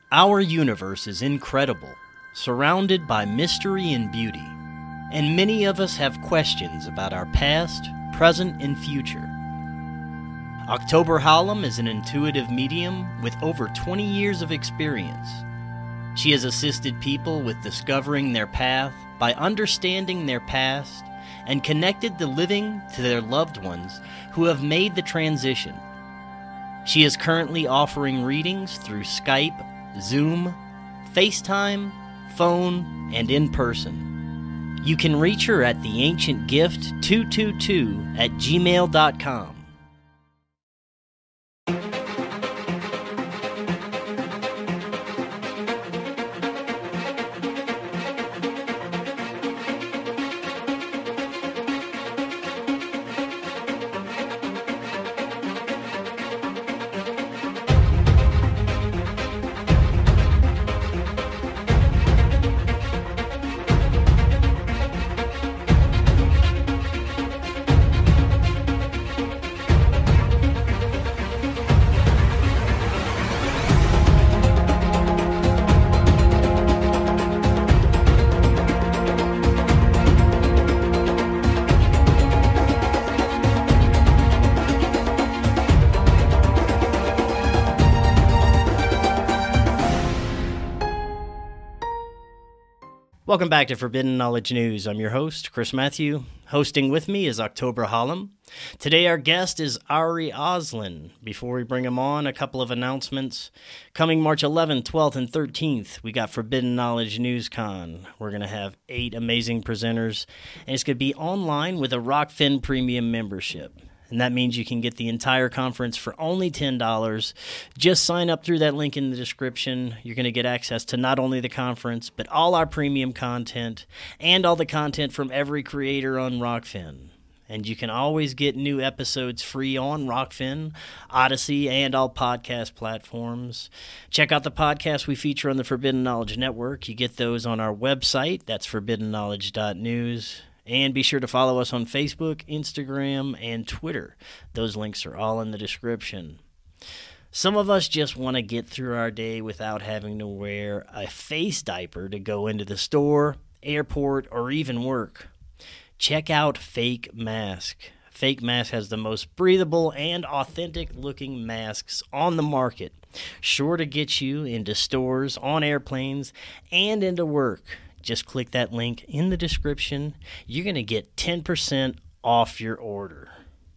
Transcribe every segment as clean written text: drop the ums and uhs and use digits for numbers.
Our universe is incredible, surrounded by mystery and beauty, and many of us have questions about our past, present, and future. October Hallam is an intuitive medium with over 20 years of experience. She has assisted people with discovering their path by understanding their past and connected the living to their loved ones who have made the transition. She is currently offering readings through Skype, Zoom, FaceTime, phone, and in person. You can reach her at theancientgift222@gmail.com. Welcome back to Forbidden Knowledge News. I'm your host, Chris Matthew. Hosting with me is October Hallam. Today our guest is Ari Oslin. Before we bring him on, a couple of announcements. Coming March 11th, 12th, and 13th, we got Forbidden Knowledge NewsCon. We're going to have 8 amazing presenters, and it's going to be online with a Rockfin Premium membership. And that means you can get the entire conference for only $10. Just sign up through that link in the description. You're going to get access to not only the conference, but all our premium content and all the content from every creator on Rockfin. And you can always get new episodes free on Rockfin, Odyssey, and all podcast platforms. Check out the podcasts we feature on the Forbidden Knowledge Network. You get those on our website. That's forbiddenknowledge.news. And be sure to follow us on Facebook, Instagram, and Twitter. Those links are all in the description. Some of us just want to get through our day without having to wear a face diaper to go into the store, airport, or even work. Check out Fake Mask. Fake Mask has the most breathable and authentic-looking masks on the market, sure to get you into stores, on airplanes, and into work. Just click that link in the description. You're going to get 10% off your order.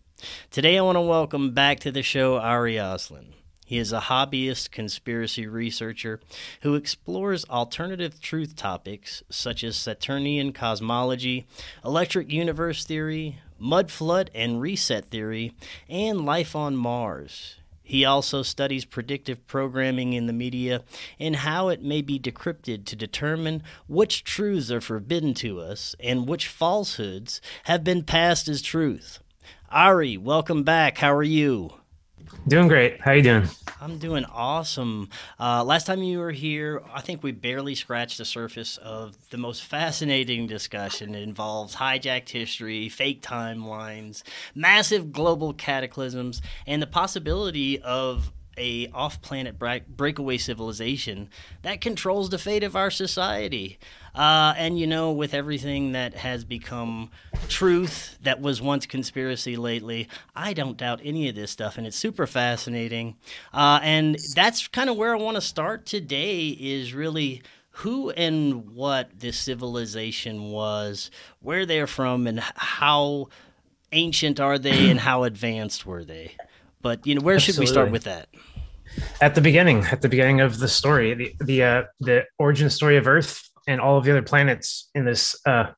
Today I want to welcome back to the show Ari Oslin. He is a hobbyist conspiracy researcher who explores alternative truth topics such as Saturnian cosmology, electric universe theory, mud flood and reset theory, and life on Mars. He also studies predictive programming in the media and how it may be decrypted to determine which truths are forbidden to us and which falsehoods have been passed as truth. Ari, welcome back. How are you? Doing great. How you doing? I'm doing awesome. Last time you were here, I think we barely scratched the surface of the most fascinating discussion. It involves hijacked history, fake timelines, massive global cataclysms, and the possibility of a off-planet breakaway civilization that controls the fate of our society. And, you know, with everything that has become truth that was once conspiracy lately, I don't doubt any of this stuff, and it's super fascinating. And that's kind of where I want to start today is really who and what this civilization was, where they're from, and how ancient are they, and how advanced were they. But, you know, where should we start with that? At the beginning of the story, the origin story of Earth and all of the other planets in this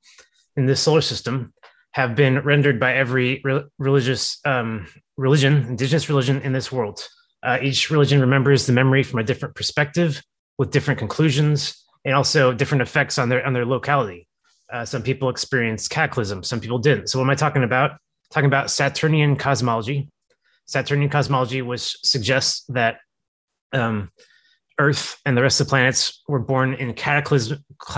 solar system have been rendered by every indigenous religion in this world. Each religion remembers the memory from a different perspective with different conclusions and also different effects on their locality. Some people experienced cataclysm, some people didn't. So what am I talking about? Talking about Saturnian cosmology. Saturnian cosmology, which suggests that Earth and the rest of the planets were born in cataclysmic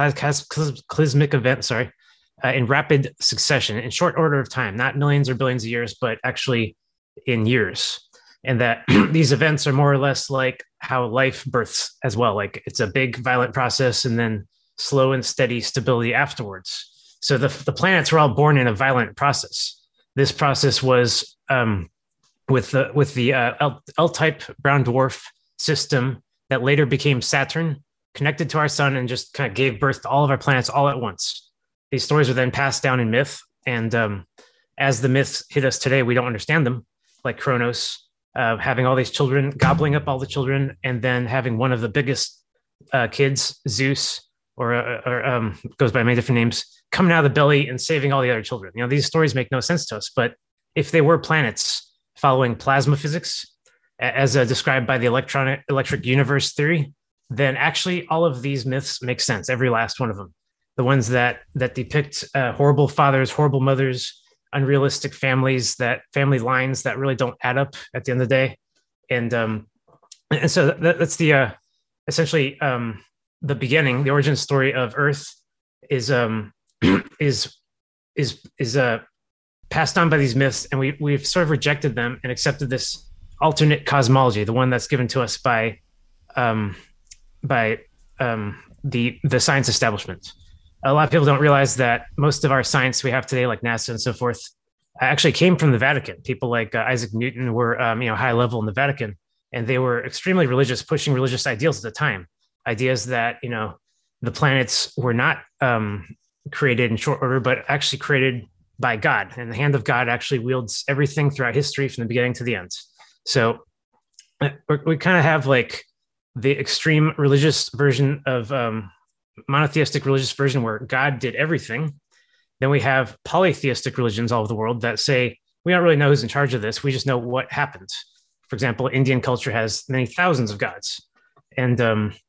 events, in rapid succession, in short order of time, not millions or billions of years, but actually in years. and that these events are more or less like how life births as well. Like it's a big violent process and then slow and steady stability afterwards. So the planets were all born in a violent process. This process was with the L-type brown dwarf system that later became Saturn, connected to our sun, and just kind of gave birth to all of our planets all at once. These stories were then passed down in myth, and as the myths hit us today, we don't understand them, like Kronos having all these children, gobbling up all the children, and then having one of the biggest kids, Zeus, or goes by many different names, coming out of the belly and saving all the other children. You know, these stories make no sense to us, but if they were planets following plasma physics, as described by the electric universe theory, then actually all of these myths make sense, every last one of them. The ones that depict horrible fathers, horrible mothers, unrealistic families, that family lines that really don't add up at the end of the day. And so that's the essentially the beginning, the origin story of Earth is passed on by these myths, and we've sort of rejected them and accepted this alternate cosmology, the one that's given to us by the science establishment. A lot of people don't realize that most of our science we have today, like NASA and so forth, actually came from the Vatican. People like Isaac Newton were high level in the Vatican, and they were extremely religious, pushing religious ideals at the time. Ideas that the planets were not created in short order, but actually created by God, and the hand of God actually wields everything throughout history from the beginning to the end. So we kind of have like the extreme religious version of monotheistic religious version where God did everything. Then we have polytheistic religions all over the world that say, we don't really know who's in charge of this. We just know what happened. For example, Indian culture has many thousands of gods. And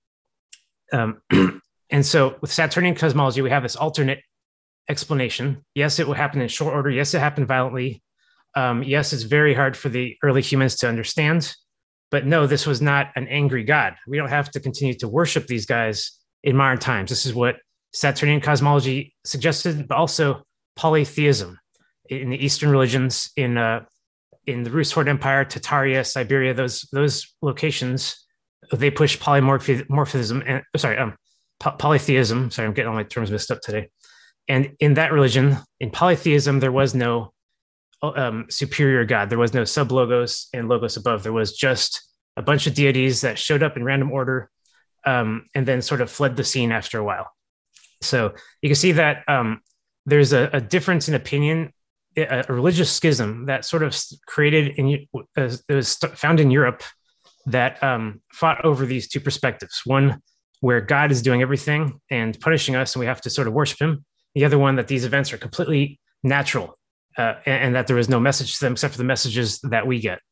so with Saturnian cosmology, we have this alternate explanation. Yes, it would happen in short order. Yes, it happened violently. Yes, it's very hard for the early humans to understand. But no, this was not an angry God. We don't have to continue to worship these guys in modern times. This is what Saturnian cosmology suggested, but also polytheism in the Eastern religions, in the Rus Horde Empire, Tartaria, Siberia, those locations, they push polytheism. Sorry, I'm getting all my terms mixed up today. And in that religion, in polytheism, there was no superior God. There was no sub-logos and logos above. There was just a bunch of deities that showed up in random order and then sort of fled the scene after a while. So you can see that there's a difference in opinion, a religious schism that sort of created it was found in Europe that fought over these two perspectives. One where God is doing everything and punishing us, and we have to sort of worship him. The other one that these events are completely natural and that there is no message to them except for the messages that we get.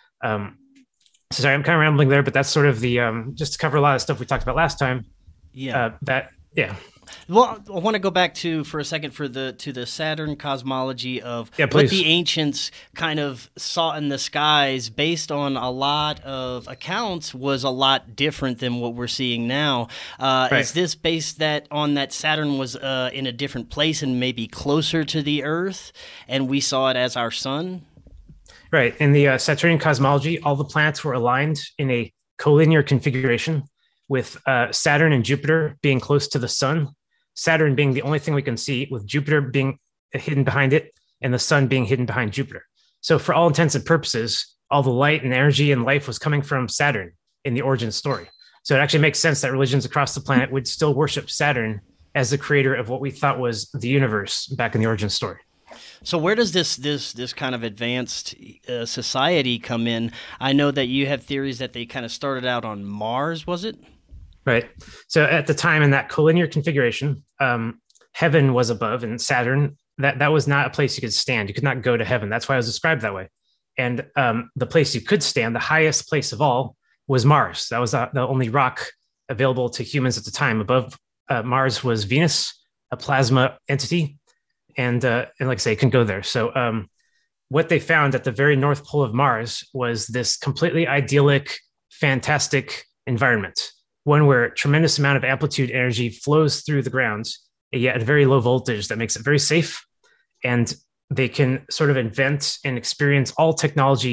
So sorry, I'm kind of rambling there, but that's sort of the just to cover a lot of stuff we talked about last time. Yeah. Yeah. Well, I want to go back for a second to the Saturn cosmology of what the ancients kind of saw in the skies, based on a lot of accounts, was a lot different than what we're seeing now. Right. Is this based on that Saturn was in a different place and maybe closer to the Earth, and we saw it as our sun? Right. In the Saturnian cosmology, all the planets were aligned in a collinear configuration, with Saturn and Jupiter being close to the sun, Saturn being the only thing we can see, with Jupiter being hidden behind it, and the sun being hidden behind Jupiter. So for all intents and purposes, all the light and energy and life was coming from Saturn in the origin story. So it actually makes sense that religions across the planet would still worship Saturn as the creator of what we thought was the universe back in the origin story. So where does this kind of advanced society come in? I know that you have theories that they kind of started out on Mars, was it? Right. So at the time in that collinear configuration, heaven was above, and Saturn, that was not a place you could stand. You could not go to heaven. That's why it was described that way. And the place you could stand, the highest place of all, was Mars. That was the only rock available to humans at the time. Above Mars was Venus, a plasma entity, and like I say, it can go there. So what they found at the very north pole of Mars was this completely idyllic, fantastic environment. One where a tremendous amount of amplitude energy flows through the ground, yet at a very low voltage that makes it very safe. And they can sort of invent and experience all technology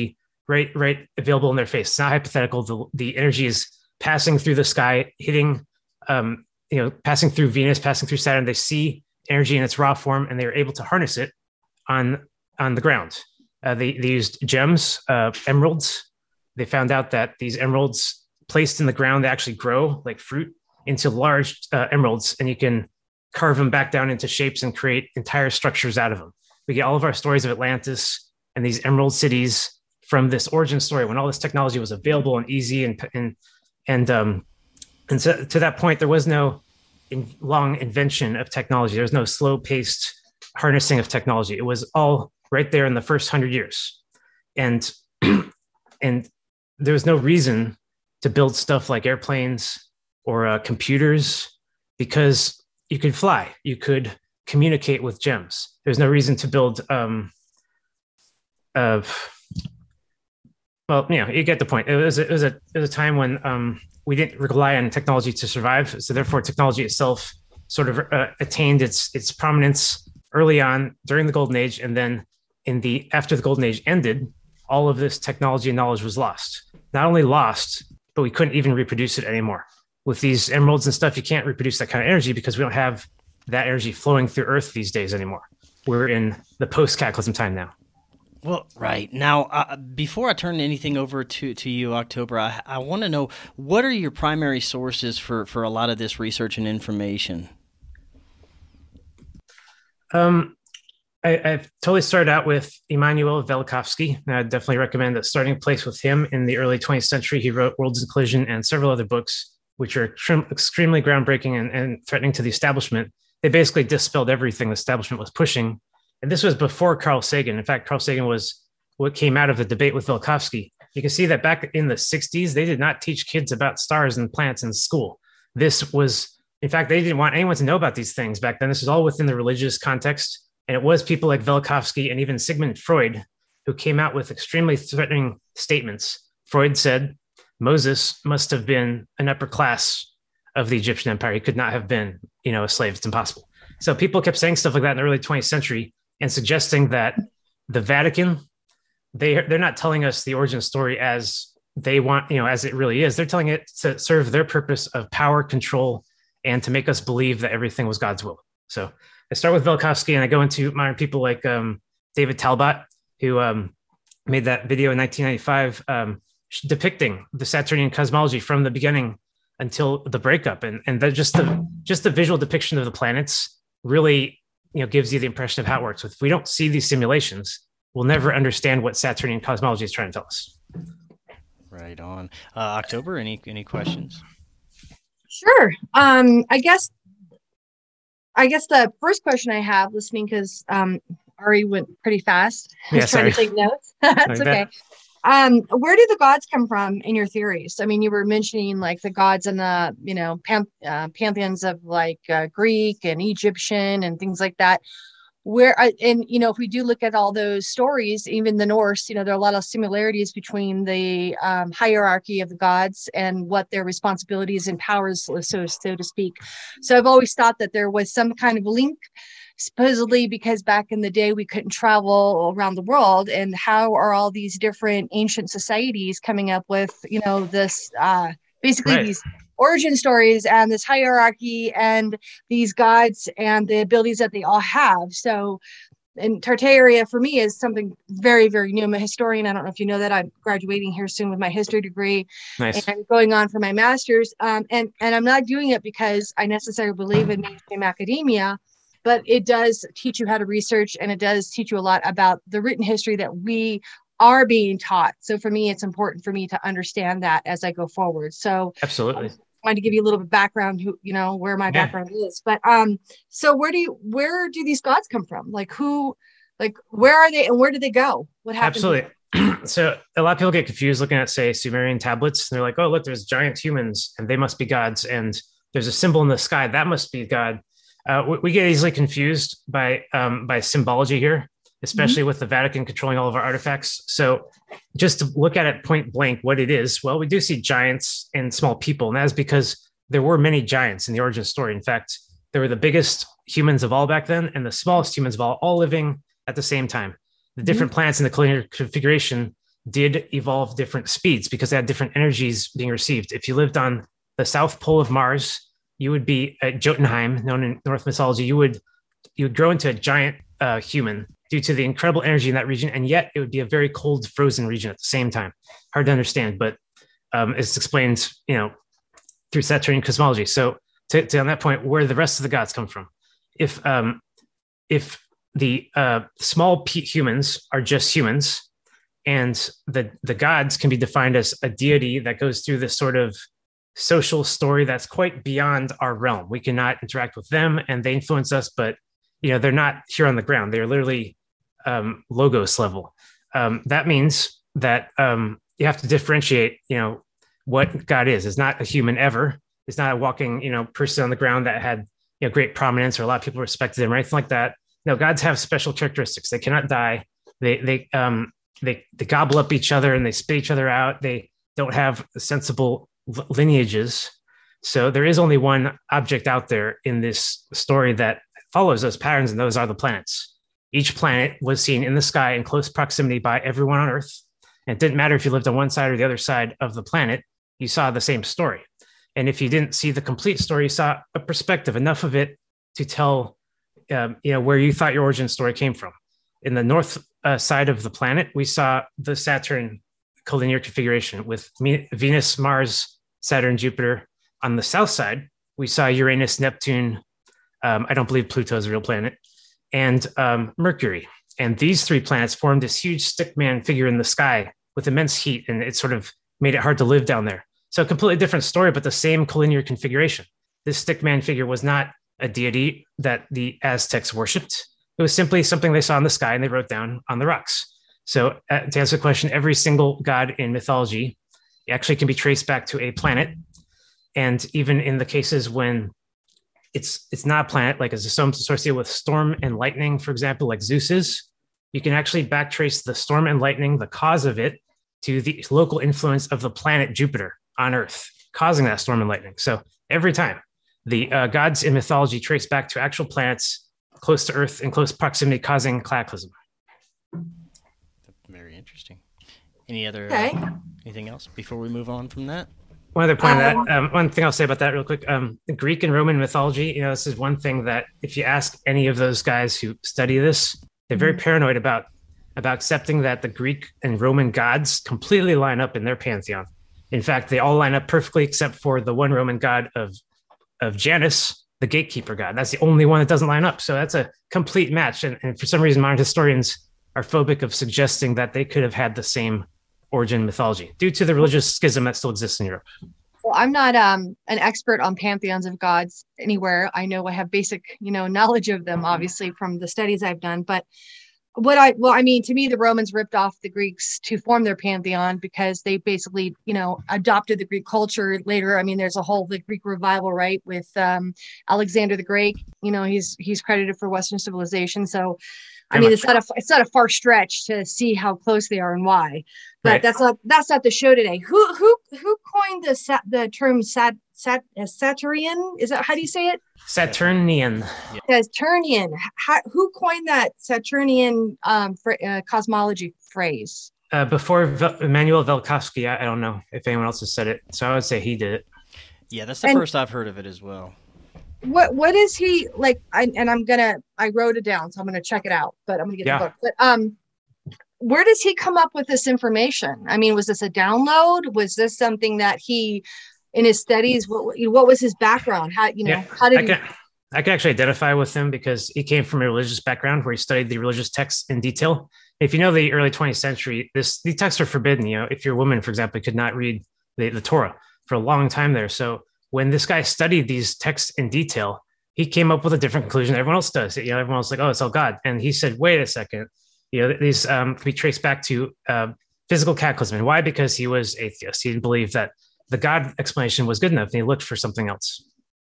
right available in their face. It's not hypothetical. The energy is passing through the sky, hitting, passing through Venus, passing through Saturn. They see energy in its raw form, and they're able to harness it on the ground. They used gems, emeralds. They found out that these emeralds placed in the ground, they actually grow like fruit into large emeralds, and you can carve them back down into shapes and create entire structures out of them. We get all of our stories of Atlantis and these emerald cities from this origin story when all this technology was available and easy, and so to that point, there was no long invention of technology. There was no slow-paced harnessing of technology. It was all right there in the first 100 years, and there was no reason to build stuff like airplanes or computers, because you could fly, you could communicate with gems. There's no reason to build. You get the point. It was a time when we didn't rely on technology to survive. So therefore, technology itself sort of attained its prominence early on during the Golden Age, and then after the Golden Age ended, all of this technology and knowledge was lost. Not only lost, but we couldn't even reproduce it anymore. With these emeralds and stuff, you can't reproduce that kind of energy because we don't have that energy flowing through Earth these days anymore. We're in the post-cataclysm time now. Well, right. Now, before I turn anything over to you, October, I want to know, what are your primary sources for a lot of this research and information? I've totally started out with Immanuel Velikovsky, and I definitely recommend a starting place with him. In the early 20th century, he wrote Worlds in Collision and several other books, which are extremely groundbreaking and threatening to the establishment. They basically dispelled everything the establishment was pushing. And this was before Carl Sagan. In fact, Carl Sagan was what came out of the debate with Velikovsky. You can see that back in the 60s, they did not teach kids about stars and planets in school. This was, in fact, they didn't want anyone to know about these things back then. This was all within the religious context. And it was people like Velikovsky and even Sigmund Freud who came out with extremely threatening statements. Freud said Moses must have been an upper class of the Egyptian empire. He could not have been, a slave. It's impossible. So people kept saying stuff like that in the early 20th century and suggesting that the Vatican, they're not telling us the origin story as they want, as it really is. They're telling it to serve their purpose of power, control, and to make us believe that everything was God's will. So I start with Velikovsky, and I go into modern people like David Talbot, who made that video in 1995 depicting the Saturnian cosmology from the beginning until the breakup, and just the visual depiction of the planets really gives you the impression of how it works. If we don't see these simulations, we'll never understand what Saturnian cosmology is trying to tell us. Right on. October, any questions? Sure. I guess the first question I have, listening, because Ari went pretty fast. I was trying to take notes. That's okay. Where do the gods come from in your theories? I mean, you were mentioning like the gods and the, pantheons of like Greek and Egyptian and things like that. If we do look at all those stories, even the Norse, there are a lot of similarities between the hierarchy of the gods and what their responsibilities and powers, so to speak. So I've always thought that there was some kind of link, supposedly because back in the day we couldn't travel around the world. And how are all these different ancient societies coming up with, this basically right. These origin stories and this hierarchy and these gods and the abilities that they all have. So, and Tartaria for me is something very, very new. I'm a historian. I don't know if you know that. I'm graduating here soon with my history degree. Nice. And going on for my master's. And I'm not doing it because I necessarily believe in mainstream academia, but it does teach you how to research, and it does teach you a lot about the written history that we are being taught. So for me, it's important for me to understand that as I go forward. So absolutely. I wanted to give you a little bit of background, where my background is. But so where do these gods come from? Where are they and where do they go? What happens? Absolutely. So a lot of people get confused looking at, say, Sumerian tablets. They're like, oh, look, there's giant humans and they must be gods. And there's a symbol in the sky that must be God. We get easily confused by symbology here, especially with the Vatican controlling all of our artifacts. So just to look at it point blank, what it is, well, we do see giants and small people. And that is because there were many giants in the origin story. In fact, there were the biggest humans of all back then and the smallest humans of all living at the same time. The different planets in the collinear configuration did evolve different speeds because they had different energies being received. If you lived on the south pole of Mars, you would be at Jotunheim, known in Norse mythology. You would grow into a giant human due to the incredible energy in that region, and yet it would be a very cold, frozen region at the same time. Hard to understand, but it's explained, through Saturnian cosmology. So, to on that point, where the rest of the gods come from, if the small humans are just humans, and the gods can be defined as a deity that goes through this sort of social story that's quite beyond our realm. We cannot interact with them, and they influence us, but they're not here on the ground. They're literally logos level. That means that you have to differentiate, what God is. It's not a human ever. It's not a walking, person on the ground that had, great prominence or a lot of people respected him or anything like that. No, gods have special characteristics. They cannot die. They gobble up each other and they spit each other out. They don't have sensible lineages. So there is only one object out there in this story that follows those patterns, and those are the planets. Each planet was seen in the sky in close proximity by everyone on Earth. And it didn't matter if you lived on one side or the other side of the planet, you saw the same story. And if you didn't see the complete story, you saw a perspective, enough of it to tell, where you thought your origin story came from. In the north side of the planet, we saw the Saturn collinear configuration with Venus, Mars, Saturn, Jupiter. On the south side, we saw Uranus, Neptune. I don't believe Pluto is a real planet, and Mercury. And these three planets formed this huge stickman figure in the sky with immense heat, and it sort of made it hard to live down there. So a completely different story, but the same collinear configuration. This stickman figure was not a deity that the Aztecs worshipped. It was simply something they saw in the sky and they wrote down on the rocks. So to answer the question, every single god in mythology actually can be traced back to a planet. And even in the cases when it's not a planet, like as associated with storm and lightning, for example, like Zeus is, you can actually backtrace the storm and lightning, the cause of it, to the local influence of the planet Jupiter on Earth, causing that storm and lightning. So every time the gods in mythology trace back to actual planets close to Earth in close proximity, causing cataclysm. Very interesting. Anything else before we move on from that? One other point of that, one thing I'll say about that real quick, Greek and Roman mythology, this is one thing that if you ask any of those guys who study this, they're very paranoid about accepting that the Greek and Roman gods completely line up in their pantheon. In fact, they all line up perfectly except for the one Roman god of Janus, the gatekeeper god. That's the only one that doesn't line up. So that's a complete match. And for some reason, modern historians are phobic of suggesting that they could have had the same origin mythology due to the religious schism that still exists in Europe. Well, I'm not an expert on pantheons of gods anywhere. I know I have basic, knowledge of them, obviously, from the studies I've done. But to me, the Romans ripped off the Greeks to form their pantheon because they basically, adopted the Greek culture later. I mean, there's the Greek revival, right? With Alexander the Great, he's credited for Western civilization. So, it's not a far stretch to see how close they are and why. But right. That's not the show today. Who coined the term Saturnian? Is that how do you say it? Saturnian. Saturnian. Who coined that Saturnian cosmology phrase? Before Immanuel Velikovsky, I don't know if anyone else has said it. So I would say he did it. Yeah, that's the first I've heard of it as well. What is he like? I wrote it down, so I'm gonna check it out. But I'm gonna get the book. But where does he come up with this information? I mean, was this a download? Was this something that he, in his studies, what was his background? How did I can actually identify with him because he came from a religious background where he studied the religious texts in detail. If you know the early 20th century, these texts are forbidden. If you're a woman, for example, you could not read the Torah for a long time there. So when this guy studied these texts in detail, he came up with a different conclusion than everyone else does. Everyone else like, oh, it's all God. And he said, wait a second, these can be traced back to physical cataclysm. And why? Because he was atheist. He didn't believe that the God explanation was good enough, and he looked for something else.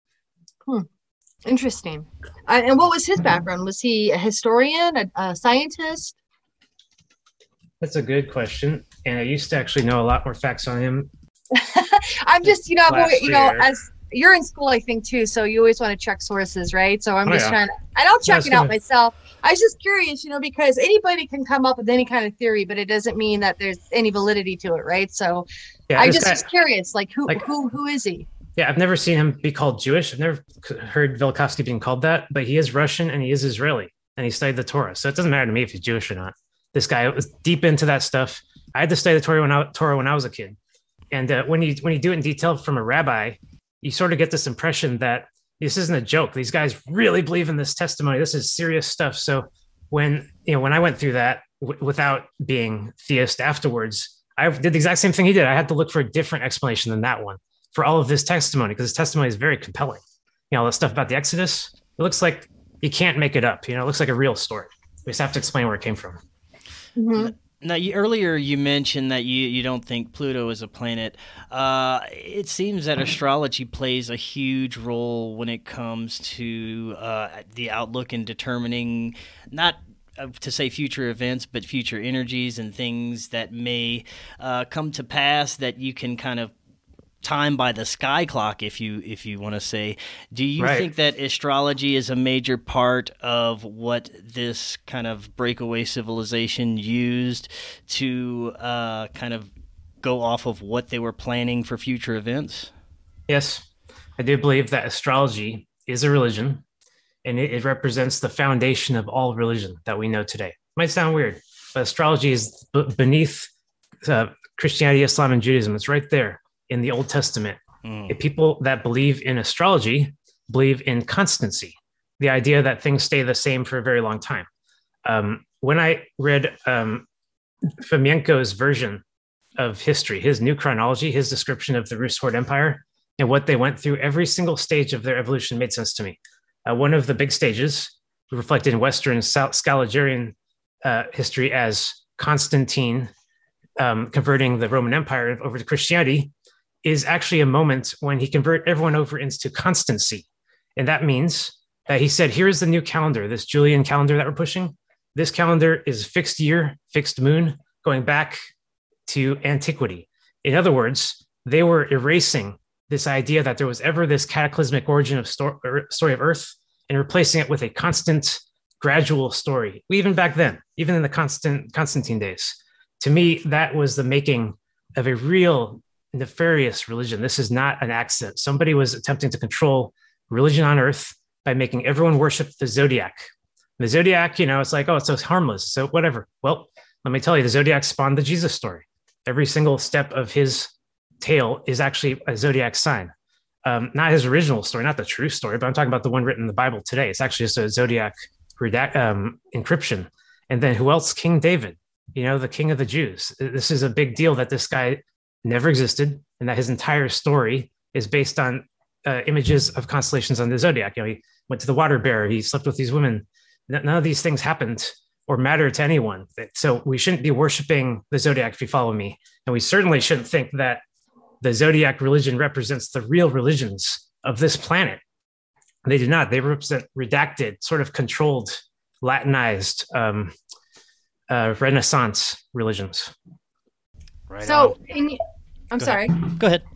Interesting. And what was his background? Was he a historian, a scientist? That's a good question. And I used to actually know a lot more facts on him. I'm just, as you're in school, I think too. So you always want to check sources, right? So I'm trying to, and I'll check it out myself. I was just curious, because anybody can come up with any kind of theory, but it doesn't mean that there's any validity to it, right? So yeah, I just was curious, like who is he? Yeah, I've never seen him be called Jewish. I've never heard Velikovsky being called that, but he is Russian and he is Israeli and he studied the Torah. So it doesn't matter to me if he's Jewish or not. This guy was deep into that stuff. I had to study the Torah when I was a kid. And when you do it in detail from a rabbi, you sort of get this impression that this isn't a joke. These guys really believe in this testimony. This is serious stuff. So when I went through that without being theist afterwards, I did the exact same thing he did. I had to look for a different explanation than that one for all of this testimony, because his testimony is very compelling. The stuff about the Exodus, it looks like you can't make it up. It looks like a real story. We just have to explain where it came from. Mm-hmm. Now, earlier you mentioned that you don't think Pluto is a planet. It seems that astrology plays a huge role when it comes to the outlook in determining not to say future events, but future energies and things that may come to pass that you can kind of time by the sky clock, if you want to say. Do you think that astrology is a major part of what this kind of breakaway civilization used to kind of go off of what they were planning for future events? Yes, I do believe that astrology is a religion, and it represents the foundation of all religion that we know today. It might sound weird, but astrology is beneath Christianity, Islam, and Judaism. It's right there in the Old Testament. People that believe in astrology believe in constancy, the idea that things stay the same for a very long time. When I read Fomenko's version of history, his new chronology, his description of the Rus Horde Empire and what they went through, every single stage of their evolution made sense to me. One of the big stages reflected in Western Scaligerine history as Constantine converting the Roman Empire over to Christianity is actually a moment when he converted everyone over into constancy. And that means that he said, here's the new calendar, this Julian calendar that we're pushing. This calendar is fixed year, fixed moon, going back to antiquity. In other words, they were erasing this idea that there was ever this cataclysmic origin of story of Earth and replacing it with a constant, gradual story. Even back then, even in the Constantine days, to me, that was the making of a real nefarious religion. This is not an accident. Somebody was attempting to control religion on Earth by making everyone worship the zodiac. The zodiac, it's like, oh, it's so harmless, so whatever. Well, let me tell you, the zodiac spawned the Jesus story. Every single step of his tale is actually a zodiac sign. Not his original story, not the true story, but I'm talking about the one written in the Bible today. It's actually just a zodiac encryption. And then who else? King David, the king of the Jews. This is a big deal that this guy never existed, and that his entire story is based on images of constellations on the zodiac. He went to the water bearer, he slept with these women. None of these things happened or matter to anyone. So we shouldn't be worshiping the zodiac, if you follow me. And we certainly shouldn't think that the zodiac religion represents the real religions of this planet. They do not. They represent redacted, sort of controlled, Latinized Renaissance religions. Right. So, I'm sorry. Go ahead.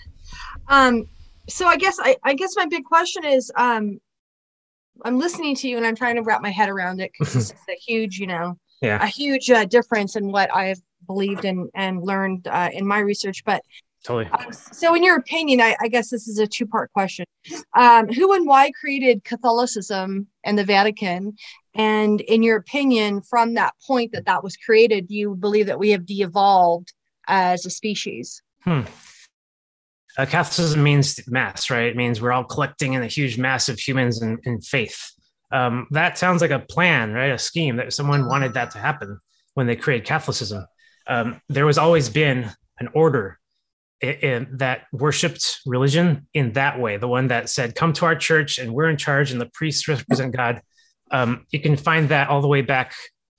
So I guess my big question is, I'm listening to you and I'm trying to wrap my head around it, because it's a huge, a huge difference in what I've believed and learned in my research. But totally. So in your opinion, I guess this is a two-part question. Who and why created Catholicism and the Vatican? And in your opinion, from that point that was created, do you believe that we have de-evolved as a species? Catholicism means mass, right? It means we're all collecting in a huge mass of humans in faith. That sounds like a plan, right? A scheme that someone wanted that to happen when they created Catholicism. There was always been an order that worshipped religion in that way, the one that said, come to our church and we're in charge and the priests represent God. You can find that all the way back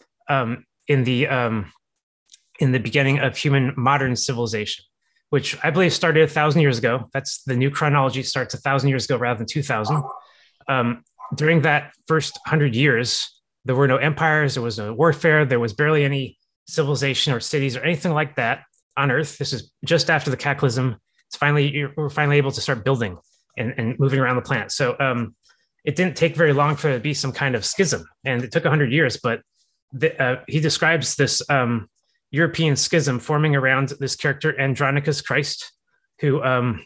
in the beginning of human modern civilization, which I believe started 1,000 years ago. That's the new chronology, starts 1,000 years ago rather than 2,000. During that first 100 years, there were no empires, there was no warfare, there was barely any civilization or cities or anything like that on Earth. This is just after the cataclysm. We're finally able to start building and moving around the planet. So it didn't take very long for there to be some kind of schism, and it took 100 years. But he describes this European schism forming around this character Andronicus Christ, who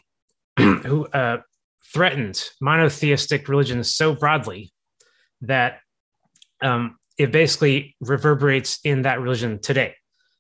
threatened monotheistic religions so broadly that it basically reverberates in that religion today.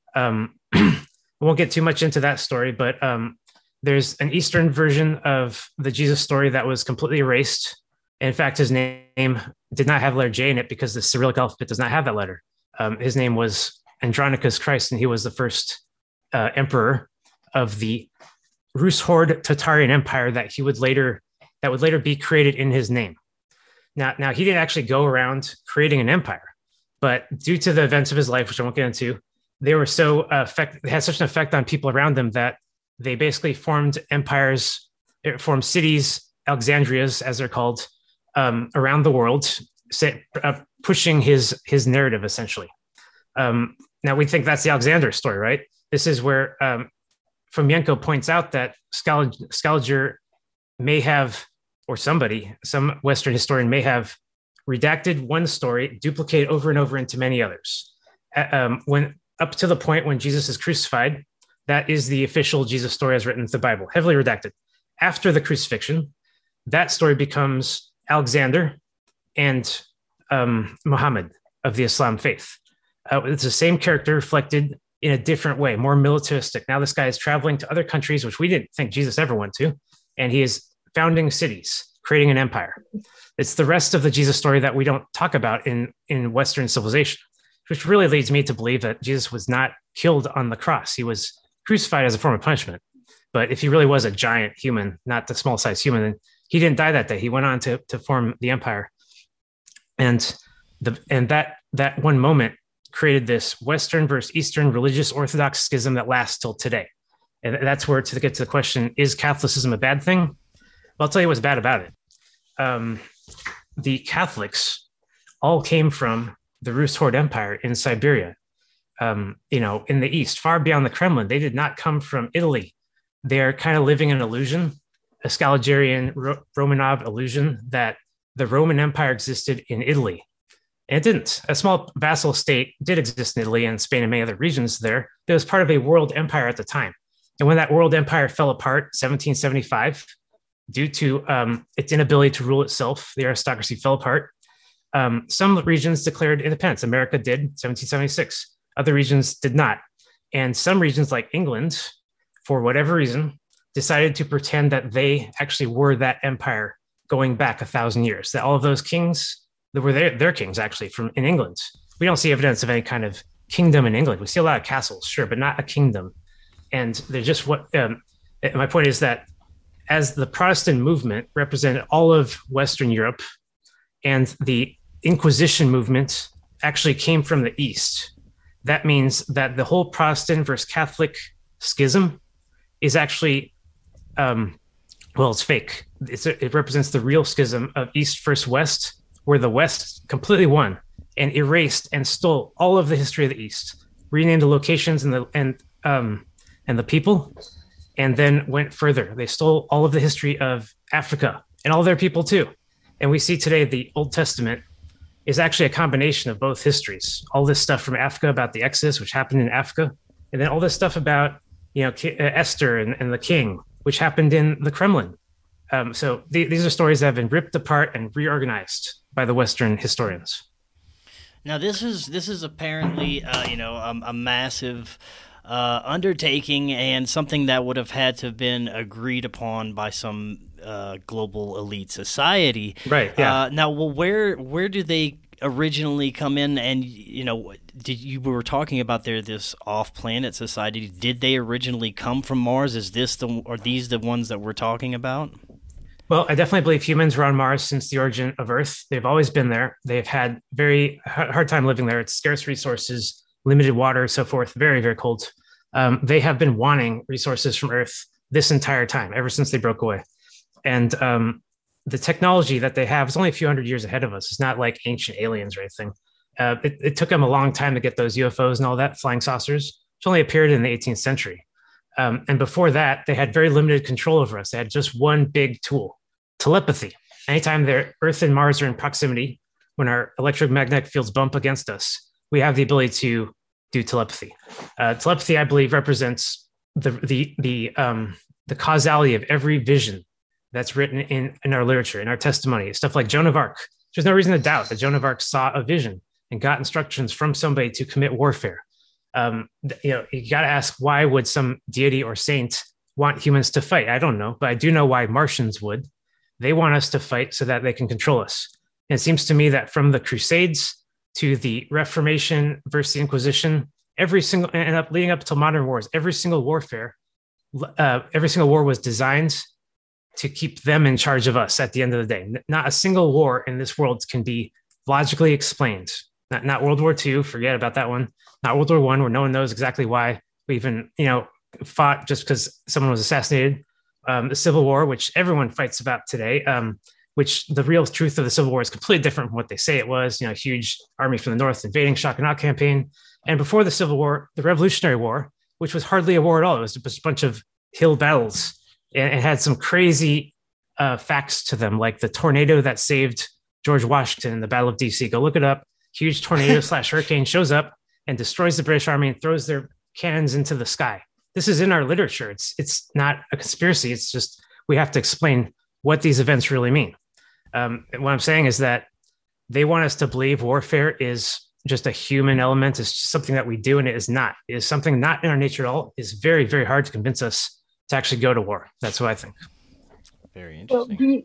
I won't get too much into that story, but there's an Eastern version of the Jesus story that was completely erased. In fact, his name did not have the letter J in it because the Cyrillic alphabet does not have that letter. His name was Andronicus Christ, and he was the first emperor of the Rus Horde Tatarian Empire that would later be created in his name. Now he didn't actually go around creating an empire, but due to the events of his life, which I won't get into, they were they had such an effect on people around them that they basically formed empires, formed cities, Alexandrias, as they're called, around the world, pushing his narrative, essentially. Now, we think that's the Alexander story, right? This is where Fomenko points out that Scaliger may have, or some Western historian may have redacted one story, duplicated over and over into many others. When up to the point when Jesus is crucified, that is the official Jesus story as written in the Bible, heavily redacted. After the crucifixion, that story becomes Alexander and Muhammad of the Islam faith. It's the same character reflected in a different way, more militaristic. Now this guy is traveling to other countries, which we didn't think Jesus ever went to, and he is founding cities, creating an empire. It's the rest of the Jesus story that we don't talk about in Western civilization, which really leads me to believe that Jesus was not killed on the cross. He was crucified as a form of punishment. But if he really was a giant human, not the small-sized human, then he didn't die that day. He went on to form the empire. And that one moment created this Western versus Eastern religious Orthodox schism that lasts till today. And that's where, to get to the question, is Catholicism a bad thing? Well, I'll tell you what's bad about it. The Catholics all came from the Rus Horde Empire in Siberia, in the East, far beyond the Kremlin. They did not come from Italy. They're kind of living an illusion, a Scaligerian Romanov illusion that the Roman Empire existed in Italy. And it didn't. A small vassal state did exist in Italy and Spain and many other regions there. It was part of a world empire at the time. And when that world empire fell apart, 1775, due to its inability to rule itself, the aristocracy fell apart. Some regions declared independence. America did, 1776. Other regions did not. And some regions like England, for whatever reason, decided to pretend that they actually were that empire going back 1,000 years, that all of those kings that were their kings actually in England. We don't see evidence of any kind of kingdom in England. We see a lot of castles, sure, but not a kingdom. And they're just my point is that as the Protestant movement represented all of Western Europe, and the Inquisition movement actually came from the East, that means that the whole Protestant versus Catholic schism is actually, it's fake. It represents the real schism of East versus West, where the West completely won and erased and stole all of the history of the East, renamed the locations and the people, and then went further. They stole all of the history of Africa and all their people too. And we see today the Old Testament is actually a combination of both histories. All this stuff from Africa about the Exodus, which happened in Africa, and then all this stuff about Esther and the king, which happened in the Kremlin. So these are stories that have been ripped apart and reorganized by the Western historians. Now, this is apparently a massive undertaking and something that would have had to have been agreed upon by some global elite society. Right. Yeah. Now, where do they originally come in? And you were talking about this off-planet society. Did they originally come from Mars? Is these the ones that we're talking about? Well, I definitely believe humans were on Mars since the origin of Earth. They've always been there. They've had very hard time living there. It's scarce resources, limited water, so forth. Very, very cold. They have been wanting resources from Earth this entire time, ever since they broke away. And the technology that they have is only a few hundred years ahead of us. It's not like ancient aliens or anything. It took them a long time to get those UFOs and all that, flying saucers, which only appeared in the 18th century. And before that, they had very limited control over us. They had just one big tool, telepathy. Anytime the Earth and Mars are in proximity, when our electromagnetic fields bump against us, we have the ability to do telepathy. Telepathy, I believe, represents the causality of every vision that's written in our literature, in our testimony. Stuff like Joan of Arc. There's no reason to doubt that Joan of Arc saw a vision and got instructions from somebody to commit warfare. You got to ask, why would some deity or saint want humans to fight? I don't know, but I do know why Martians would. They want us to fight so that they can control us. And it seems to me that from the Crusades to the Reformation versus the Inquisition, leading up to modern wars, every single war was designed to keep them in charge of us at the end of the day. Not a single war in this world can be logically explained. Not World War II, forget about that one. Not World War I, where no one knows exactly why we even, fought just because someone was assassinated. The Civil War, which everyone fights about today, which the real truth of the Civil War is completely different from what they say it was. A huge army from the North invading, shock and awe campaign. And before the Civil War, the Revolutionary War, which was hardly a war at all. It was just a bunch of hill battles, and it had some crazy facts to them, like the tornado that saved George Washington in the Battle of DC. Go look it up. Huge tornado / hurricane shows up and destroys the British Army and throws their cannons into the sky. This is in our literature. It's not a conspiracy. It's just we have to explain what these events really mean. What I'm saying is that they want us to believe warfare is just a human element. It's just something that we do, and it is not. It is something not in our nature at all. It's very, very hard to convince us to actually go to war. That's what I think. Very interesting.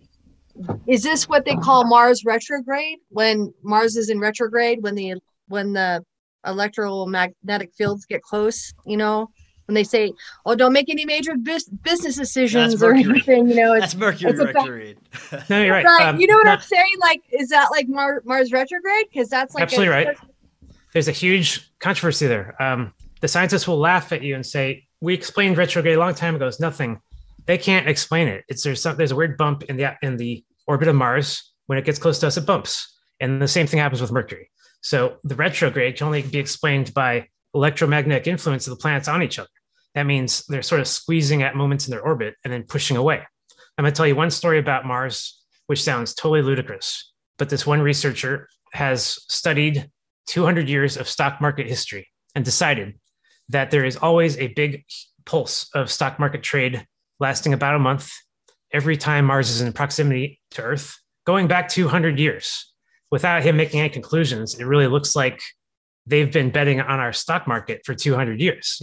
Is this what they call Mars retrograde? When Mars is in retrograde, when the electromagnetic fields get close, when they say, "Oh, don't make any major business decisions or anything," that's Mercury retrograde. No, you're right. Right. You know what I'm saying? Like, is that like Mars retrograde? Because that's like absolutely right. There's a huge controversy there. The scientists will laugh at you and say, "We explained retrograde a long time ago. It's nothing." They can't explain it. There's a weird bump in the orbit of Mars. When it gets close to us, it bumps, and the same thing happens with Mercury. So the retrograde can only be explained by electromagnetic influence of the planets on each other. That means they're sort of squeezing at moments in their orbit and then pushing away. I'm going to tell you one story about Mars, which sounds totally ludicrous, but this one researcher has studied 200 years of stock market history and decided that there is always a big pulse of stock market trade lasting about a month every time Mars is in proximity to Earth, going back 200 years. Without him making any conclusions, it really looks like they've been betting on our stock market for 200 years,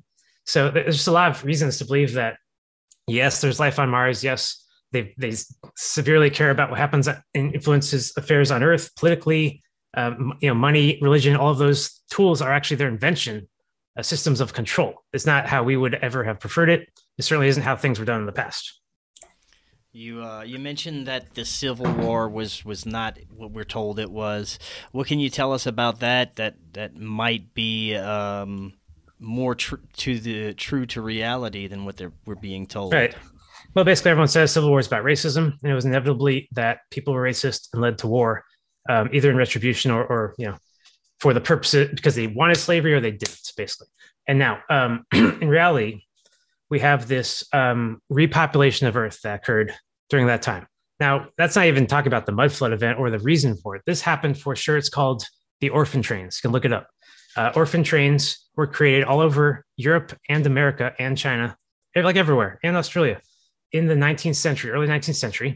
So there's just a lot of reasons to believe that, yes, there's life on Mars. Yes, they severely care about what happens and influences affairs on Earth politically, money, religion, all of those tools are actually their invention, systems of control. It's not how we would ever have preferred it. It certainly isn't how things were done in the past. You mentioned that the Civil War was not what we're told it was. What can you tell us about that might be more true to reality than what we're being told? Right. Well, basically, everyone says Civil War is about racism, and it was inevitably that people were racist and led to war, either in retribution or for the purposes because they wanted slavery or they didn't, basically. And now, in reality, we have this repopulation of Earth that occurred during that time. Now, that's not even talking about the mud flood event or the reason for it. This happened for sure. It's called the orphan trains. You can look it up. Orphan trains were created all over Europe and America and China, like everywhere, and Australia in the 19th century, early 19th century,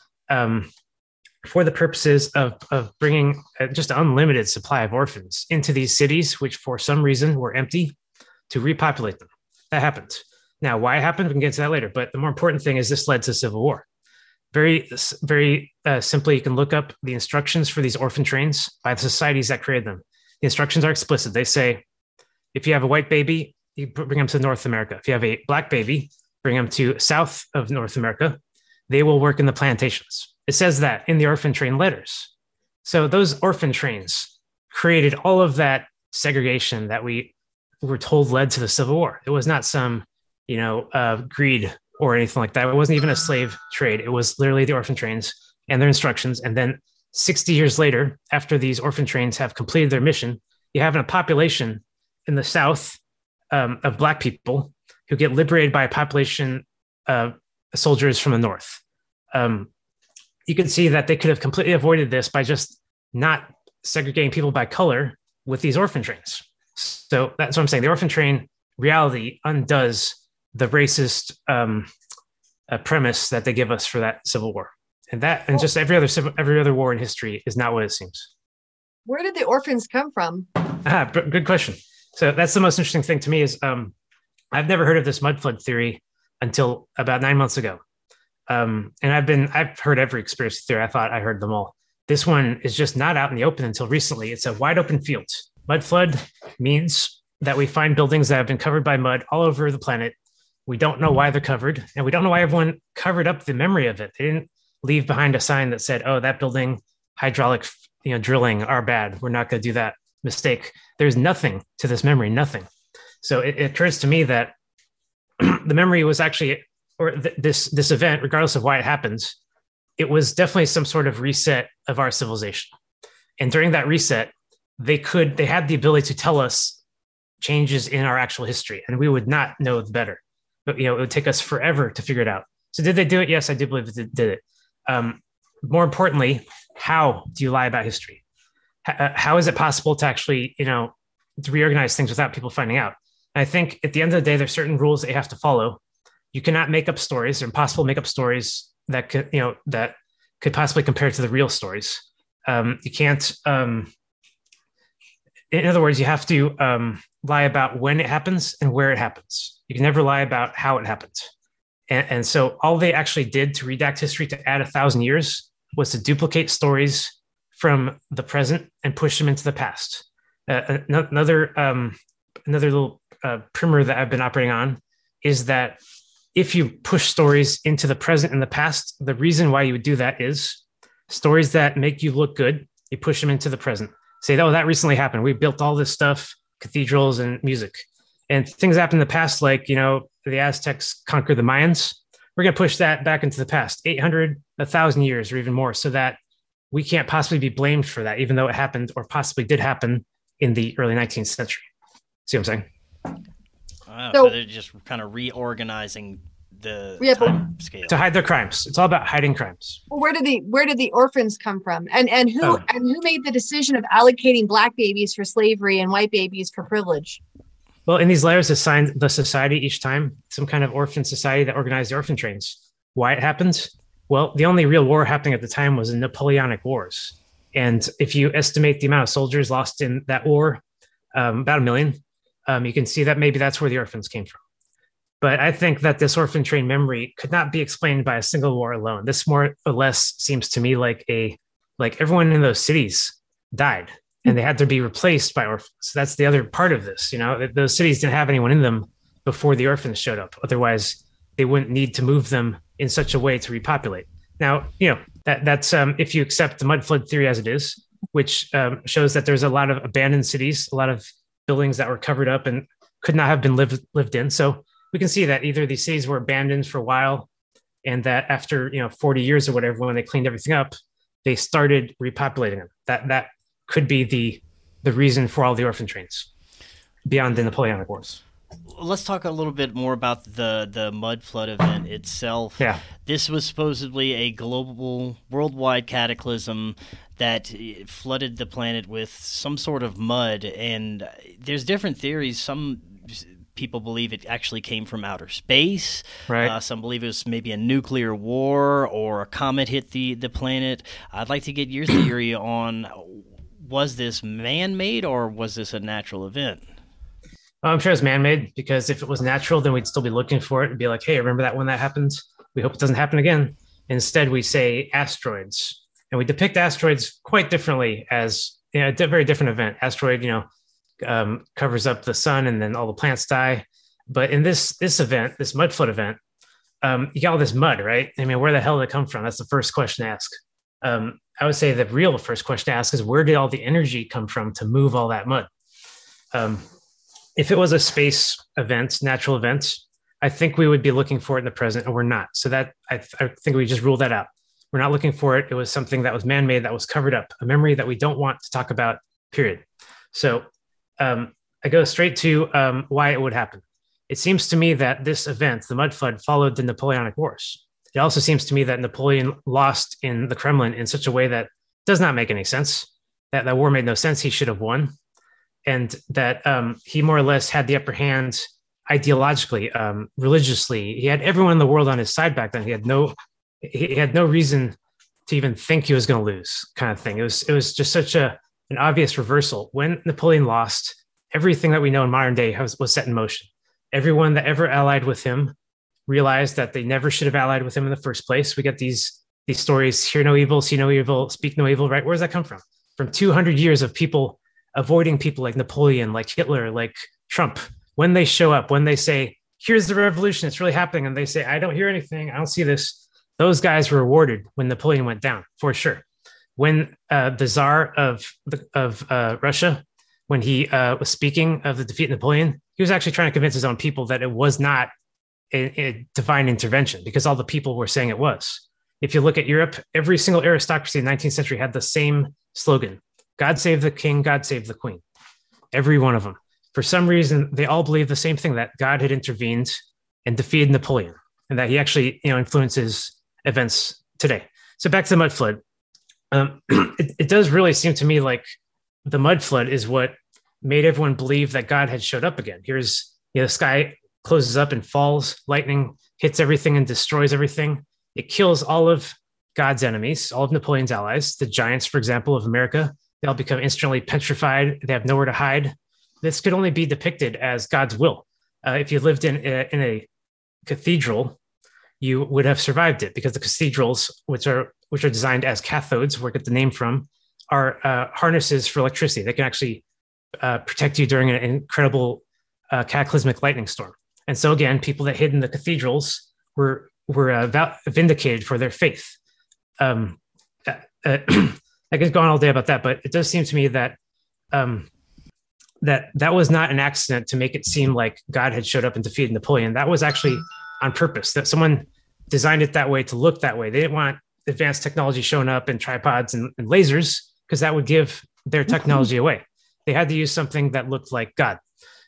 for the purposes of bringing just an unlimited supply of orphans into these cities, which for some reason were empty, to repopulate them. That happened. Now, why it happened, we can get to that later. But the more important thing is this led to civil war. Very, very simply, you can look up the instructions for these orphan trains by the societies that created them. The instructions are explicit. They say, if you have a white baby, you bring them to North America. If you have a black baby, bring them to south of North America. They will work in the plantations. It says that in the orphan train letters. So those orphan trains created all of that segregation that we were told led to the Civil War. It was not some greed or anything like that. It wasn't even a slave trade. It was literally the orphan trains and their instructions. And then 60 years later, after these orphan trains have completed their mission, you have a population in the South of Black people who get liberated by a population of soldiers from the North. you can see that they could have completely avoided this by just not segregating people by color with these orphan trains. So that's what I'm saying. The orphan train reality undoes the racist premise that they give us for that Civil War. And just every other war in history is not what it seems. Where did the orphans come from? Good question. So that's the most interesting thing to me is I've never heard of this mud flood theory until about 9 months ago. And I've heard every conspiracy theory. I thought I heard them all. This one is just not out in the open until recently. It's a wide open field. Mud flood means that we find buildings that have been covered by mud all over the planet. We don't know why they're covered, and we don't know why everyone covered up the memory of it. They didn't leave behind a sign that said, "Oh, that building hydraulic, drilling are bad. We're not going to do that mistake." There's nothing to this memory, nothing. So it occurs to me that the memory was actually, this event, regardless of why it happens, it was definitely some sort of reset of our civilization. And during that reset, they had the ability to tell us changes in our actual history, and we would not know better. But it would take us forever to figure it out. So did they do it? Yes, I do believe they did it. More importantly, how do you lie about history? How is it possible to actually, to reorganize things without people finding out? And I think at the end of the day, there's certain rules that you have to follow. You cannot make up stories. They're impossible to make up stories that could possibly compare to the real stories. You can't. In other words, you have to lie about when it happens and where it happens. You can never lie about how it happens. And so all they actually did to redact history to add 1,000 years was to duplicate stories from the present and push them into the past. Another little primer that I've been operating on is that if you push stories into the present and the past, the reason why you would do that is stories that make you look good, you push them into the present. Say, oh, that recently happened. We built all this stuff, cathedrals and music. And things happened in the past, like, the Aztecs conquered the Mayans. We're going to push that back into the past, 800, 1,000 years or even more, so that we can't possibly be blamed for that, even though it happened or possibly did happen in the early 19th century. See what I'm saying? Wow, so they're just kind of reorganizing the time scale to hide their crimes. It's all about hiding crimes. Well, where did the orphans come from, and who made the decision of allocating black babies for slavery and white babies for privilege? Well, in these letters assigned the society each time, some kind of orphan society that organized the orphan trains. Why it happens? Well, the only real war happening at the time was the Napoleonic Wars. And if you estimate the amount of soldiers lost in that war, about 1 million, you can see that maybe that's where the orphans came from. But I think that this orphan train memory could not be explained by a single war alone. This more or less seems to me like everyone in those cities died and they had to be replaced by orphans. So that's the other part of this. Those cities didn't have anyone in them before the orphans showed up. Otherwise, they wouldn't need to move them in such a way to repopulate. Now, that's if you accept the mud flood theory as it is, which shows that there's a lot of abandoned cities, a lot of buildings that were covered up and could not have been lived in. So we can see that either these cities were abandoned for a while, and that after 40 years or whatever, when they cleaned everything up, they started repopulating them. That could be the reason for all the orphan trains beyond the Napoleonic Wars. Let's talk a little bit more about the mud flood event itself. Yeah. This was supposedly a global, worldwide cataclysm that flooded the planet with some sort of mud. And there's different theories. Some people believe it actually came from outer space. Right. Some believe it was maybe a nuclear war or a comet hit the planet. I'd like to get your theory on, was this man-made or was this a natural event? I'm sure it's man-made, because if it was natural, then we'd still be looking for it and be like, hey, remember that when that happened? We hope it doesn't happen again. Instead, we say asteroids, and we depict asteroids quite differently as a very different event. Asteroid, covers up the sun and then all the plants die. But in this event, this mud flood event, you got all this mud, right? I mean, where the hell did it come from? That's the first question to ask. I would say the real first question to ask is, where did all the energy come from to move all that mud? If it was a space event, natural event, I think we would be looking for it in the present, and we're not. So that I think we just ruled that out. We're not looking for it. It was something that was man-made, that was covered up, a memory that we don't want to talk about, period. So I go straight to why it would happen. It seems to me that this event, the mud flood, followed the Napoleonic Wars. It also seems to me that Napoleon lost in the Kremlin in such a way that does not make any sense. That war made no sense. He should have won, and that he more or less had the upper hand ideologically, religiously. He had everyone in the world on his side back then. He had no reason to even think he was going to lose, kind of thing. It was just such an obvious reversal. When Napoleon lost, everything that we know in modern day was set in motion. Everyone that ever allied with him realized that they never should have allied with him in the first place. We get these stories: hear no evil, see no evil, speak no evil. Right? Where does that come from? From 200 years of people avoiding people like Napoleon, like Hitler, like Trump. When they show up, when they say, "Here's the revolution, it's really happening," and they say, "I don't hear anything, I don't see this," those guys were rewarded when Napoleon went down, for sure. When the Tsar of Russia, when he was speaking of the defeat of Napoleon, he was actually trying to convince his own people that it was not a divine intervention, because all the people were saying it was. If you look at Europe, every single aristocracy in the 19th century had the same slogan: God save the king, God save the queen. Every one of them. For some reason, they all believed the same thing, that God had intervened and defeated Napoleon, and that he actually, influences events today. So back to the mud flood. It does really seem to me like the mud flood is what made everyone believe that God had showed up again. Here's, the sky closes up and falls, lightning hits everything and destroys everything. It kills all of God's enemies, all of Napoleon's allies, the giants, for example, of America. They all become instantly petrified. They have nowhere to hide. This could only be depicted as God's will. If you lived in a cathedral, you would have survived it, because the cathedrals, which are designed as cathodes, where I get the name from, are harnesses for electricity. They can actually protect you during an incredible cataclysmic lightning storm. And so again, people that hid in the cathedrals were vindicated for their faith. I could go on all day about that, but it does seem to me that that was not an accident to make it seem like God had showed up and defeated Napoleon. That was actually on purpose, that someone designed it that way to look that way. They didn't want advanced technology showing up in tripods and lasers, because that would give their technology away. They had to use something that looked like God.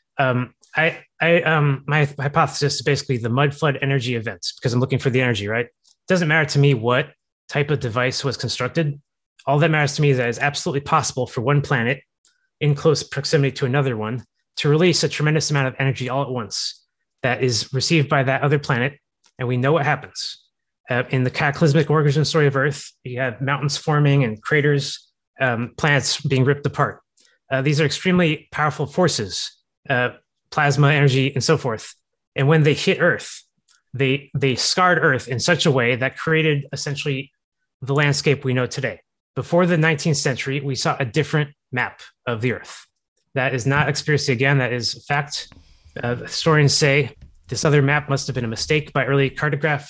My hypothesis is basically the mud flood energy events, because I'm looking for the energy, right? It doesn't matter to me what type of device was constructed. All that matters to me is that it's absolutely possible for one planet in close proximity to another one to release a tremendous amount of energy all at once that is received by that other planet. And we know what happens. In the cataclysmic origin story of Earth, you have mountains forming and craters, planets being ripped apart. These are extremely powerful forces, plasma energy and so forth. And when they hit Earth, they scarred Earth in such a way that created essentially the landscape we know today. Before the 19th century, we saw a different map of the Earth. That is not conspiracy again, that is a fact. Historians say this other map must have been a mistake by early cartograph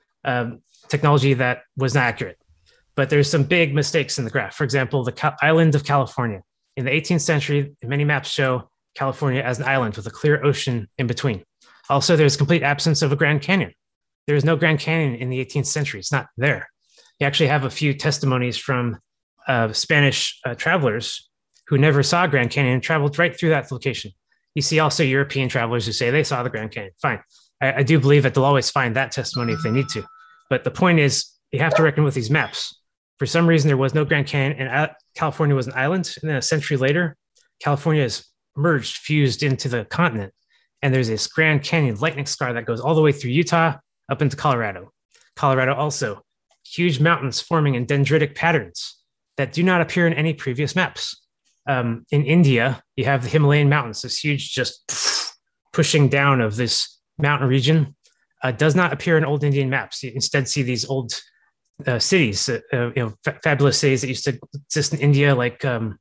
technology that was not accurate. But there's some big mistakes in the graph. For example, the island of California. In the 18th century, many maps show California as an island with a clear ocean in between. Also, there's complete absence of a Grand Canyon. There is no Grand Canyon in the 18th century. It's not there. You actually have a few testimonies from Spanish travelers who never saw Grand Canyon and traveled right through that location. You see also European travelers who say they saw the Grand Canyon. Fine. I do believe that they'll always find that testimony if they need to. But the point is, you have to reckon with these maps. For some reason, there was no Grand Canyon, and California was an island. And then a century later, California is merged, fused into the continent. And there's this Grand Canyon lightning scar that goes all the way through Utah up into Colorado. Colorado also, huge mountains forming in dendritic patterns that do not appear in any previous maps. In India, you have the Himalayan mountains, this huge just pushing down of this mountain region. Does not appear in old Indian maps. You instead see these old cities, fabulous cities that used to exist in India, like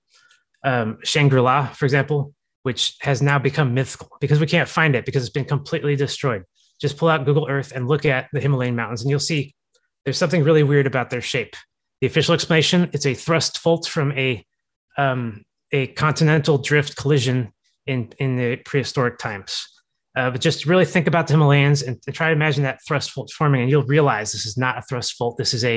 Shangri-La, for example, which has now become mythical because we can't find it because it's been completely destroyed. Just pull out Google Earth and look at the Himalayan mountains, and you'll see there's something really weird about their shape. The official explanation, it's a thrust fault from a continental drift collision in the prehistoric times. But just really think about the Himalayas and try to imagine that thrust fault forming, and you'll realize this is not a thrust fault. This is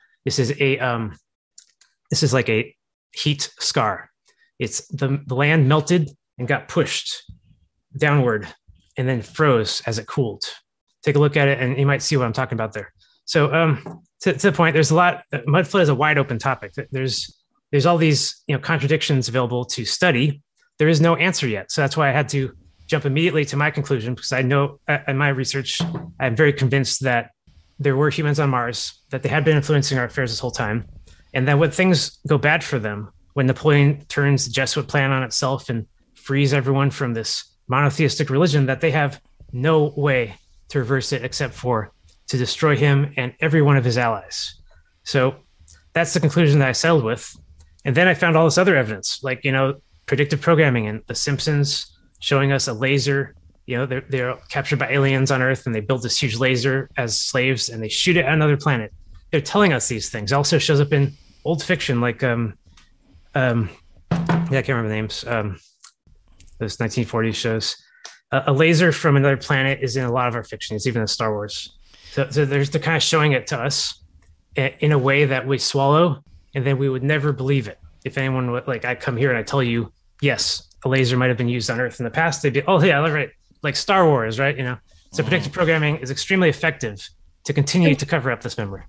like a heat scar. It's the land melted and got pushed downward and then froze as it cooled. Take a look at it and you might see what I'm talking about there. So to the point, there's a lot. Mudflood is a wide open topic. There's all these contradictions available to study. There is no answer yet, so that's why I had to jump immediately to my conclusion, because I know in my research, I'm very convinced that there were humans on Mars, that they had been influencing our affairs this whole time, and that when things go bad for them, when Napoleon turns the Jesuit plan on itself and frees everyone from this monotheistic religion, that they have no way to reverse it except for to destroy him and every one of his allies. So that's the conclusion that I settled with. And then I found all this other evidence, like, predictive programming and The Simpsons showing us a laser. They're captured by aliens on Earth and they build this huge laser as slaves and they shoot it at another planet. They're telling us these things. It also shows up in old fiction, like, I can't remember the names. Those 1940s shows. A laser from another planet is in a lot of our fiction. It's even in Star Wars. So they're kind of showing it to us in a way that we swallow, and then we would never believe it. If anyone would, like, I come here and I tell you, yes, a laser might have been used on Earth in the past, they'd be, oh yeah, right, like Star Wars, right? So predictive programming is extremely effective to continue to cover up this memory.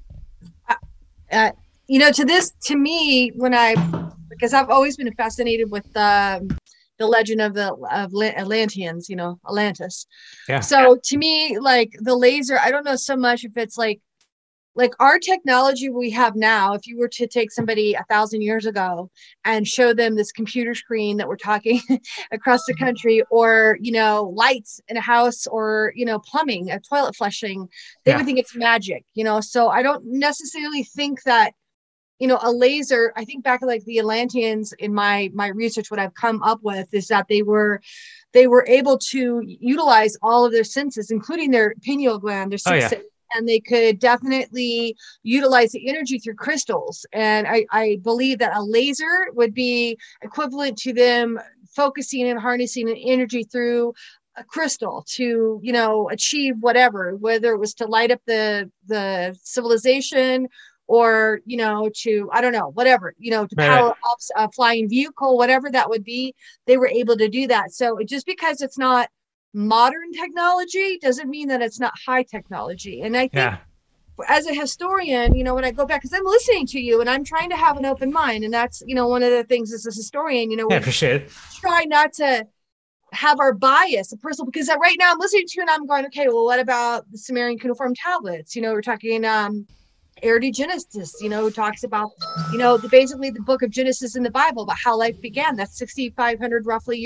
To me, because I've always been fascinated with the legend of Atlanteans, Atlantis. Yeah. So to me, like the laser, I don't know so much if it's like our technology we have now. If you were to take somebody 1,000 years ago and show them this computer screen that we're talking across the country, or lights in a house, or plumbing, a toilet flushing, they would think it's magic. So I don't necessarily think that a laser. I think back like the Atlanteans in my research, what I've come up with is that they were able to utilize all of their senses, including their pineal gland, their sixth sense, and they could definitely utilize the energy through crystals. And I believe that a laser would be equivalent to them focusing and harnessing an energy through a crystal to, achieve whatever, whether it was to light up the civilization, or, to, I don't know, whatever, to power up a flying vehicle, whatever that would be, they were able to do that. So just because it's not modern technology doesn't mean that it's not high technology. And I think as a historian, when I go back, because I'm listening to you and I'm trying to have an open mind. And that's, one of the things as a historian, we appreciate it. Try not to have our bias, a personal, because right now I'm listening to you and I'm going, okay, well, what about the Sumerian cuneiform tablets? We're talking, Genesis, talks about, basically the book of Genesis in the Bible, about how life began. That's 6,500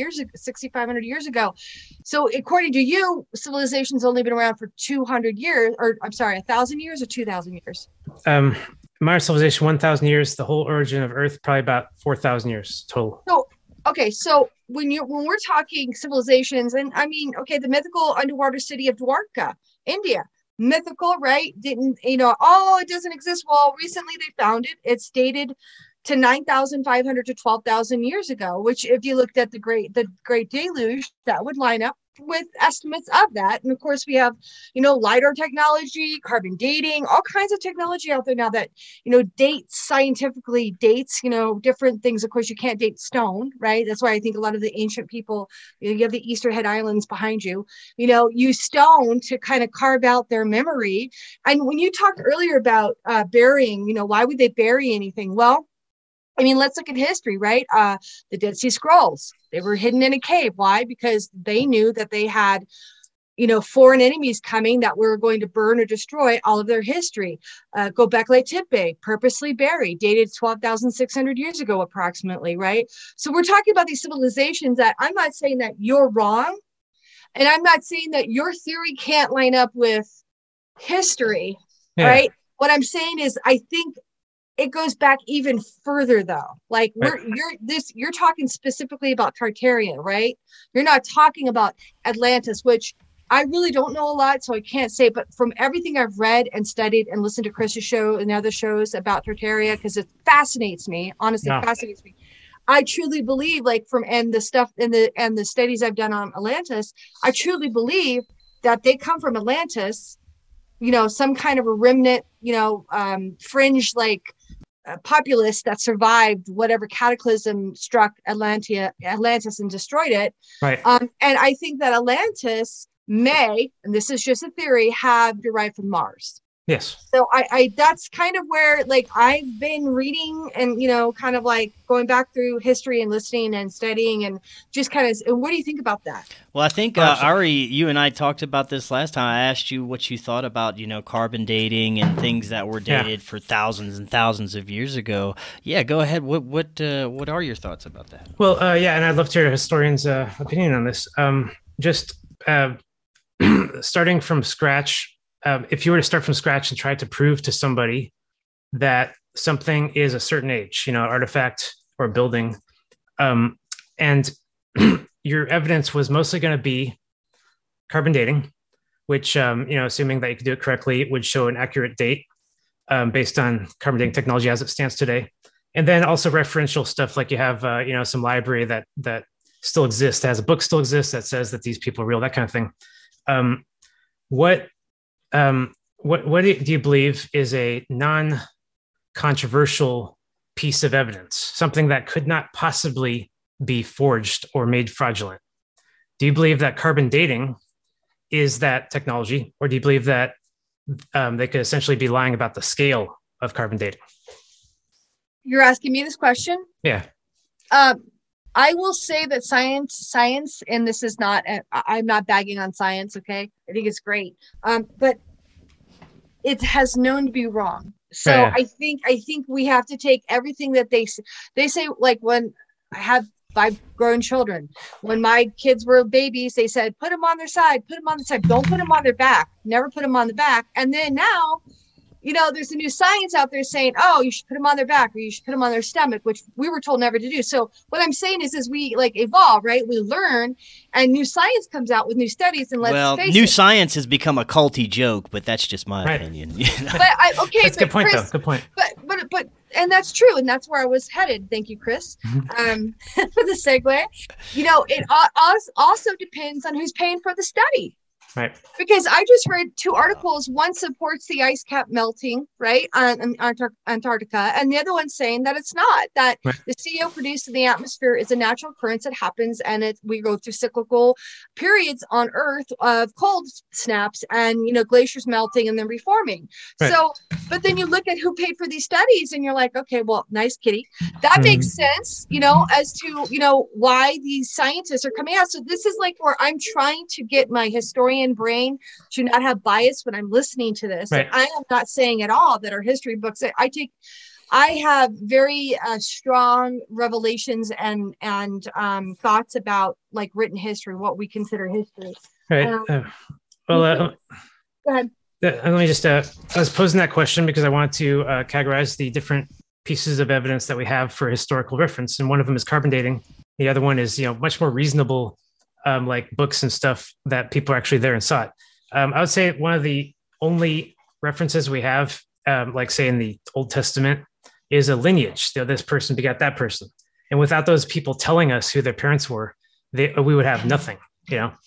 years ago. So according to you, civilization's only been around for 200 years, or I'm sorry, 1,000 years or 2,000 years? Modern civilization, 1,000 years. The whole origin of Earth, probably about 4,000 years total. So, okay. So when we're talking civilizations, and I mean, okay, the mythical underwater city of Dwarka, India, mythical, right? Didn't, it doesn't exist. Well, recently they found it. It's dated to 9,500 to 12,000 years ago, which if you looked at the great deluge, that would line up with estimates of that. And of course we have, LiDAR technology, carbon dating, all kinds of technology out there now that, scientifically dates, different things. Of course, you can't date stone, right? That's why I think a lot of the ancient people, you have the Easter Head Islands behind you, use stone to kind of carve out their memory. And when you talked earlier about burying, why would they bury anything? Well, I mean, let's look at history, right? The Dead Sea Scrolls, they were hidden in a cave. Why? Because they knew that they had, foreign enemies coming that were going to burn or destroy all of their history. Göbekli Tepe, purposely buried, dated 12,600 years ago, approximately, right? So we're talking about these civilizations that I'm not saying that you're wrong, and I'm not saying that your theory can't line up with history, right? What I'm saying is, I think it goes back even further, though. Like you're talking specifically about Tartaria, right? You're not talking about Atlantis, which I really don't know a lot, so I can't say. But from everything I've read and studied and listened to Chris's show and other shows about Tartaria, because it fascinates me, honestly, fascinates me. I truly believe, and the stuff and the studies I've done on Atlantis, I truly believe that they come from Atlantis. Some kind of a remnant, fringe populace that survived whatever cataclysm struck Atlantis and destroyed it. Right. And I think that Atlantis may, and this is just a theory, have derived from Mars. Yes. So I that's kind of where like I've been reading and, you know, kind of like going back through history and listening and studying and just kind of, what do you think about that? Well, I think, Ari, you and I talked about this last time. I asked you what you thought about, you know, carbon dating and things that were dated for thousands and thousands of years ago. Yeah, go ahead. What are your thoughts about that? Well, yeah, and I'd love to hear a historian's opinion on this. Just starting from scratch, if you were to start from scratch and try to prove to somebody that something is a certain age, you know, artifact or building, and your evidence was mostly going to be carbon dating, which, you know, assuming that you could do it correctly, would show an accurate date based on carbon dating technology as it stands today. And then also referential stuff, like you have, you know, some library that still exists, has a book still exists that says that these people are real, that kind of thing. What do you believe is a non-controversial piece of evidence, something that could not possibly be forged or made fraudulent? Do you believe that carbon dating is that technology, or do you believe that they could essentially be lying about the scale of carbon dating? You're asking me this question? Yeah. I will say that science, and this is not, I'm not bagging on science, okay? I think it's great. But it has known to be wrong. So yeah. I think we have to take everything that they say, like when I have 5 grown children, when my kids were babies, they said, put them on their side, don't put them on their back, never put them on the back. And then now, you know, there's a new science out there saying, oh, you should put them on their back or you should put them on their stomach, which we were told never to do. So what I'm saying is we like evolve, right? We learn, and new science comes out with new studies. And new science has become a culty joke, but that's just my opinion. You know? That's a good point, Chris, though. Good point. But and that's true, and that's where I was headed. Thank you, Chris, for the segue. You know, it also depends on who's paying for the study. Right. Because I just read 2 articles. One supports the ice cap melting, right, on Antarctica, and the other one saying that it's not, that right. The CO produced in the atmosphere is a natural occurrence that happens, and we go through cyclical periods on Earth of cold snaps and, you know, glaciers melting and then reforming. Right. So, but then you look at who paid for these studies and you're like, okay, well, nice kitty. That makes sense, you know, as to, you know, why these scientists are coming out. So this is like where I'm trying to get my historian brain to not have bias when I'm listening to this. Right. I am not saying at all that our history books, I have very strong revelations and thoughts about like written history, what we consider history. Right. Go ahead. Let me just, I was posing that question because I want to categorize the different pieces of evidence that we have for historical reference. And one of them is carbon dating. The other one is, you know, much more reasonable like books and stuff that people are actually there and saw it. I would say one of the only references we have, like say in the Old Testament, is a lineage. You know, this person begat that person. And without those people telling us who their parents were, we would have nothing, you know?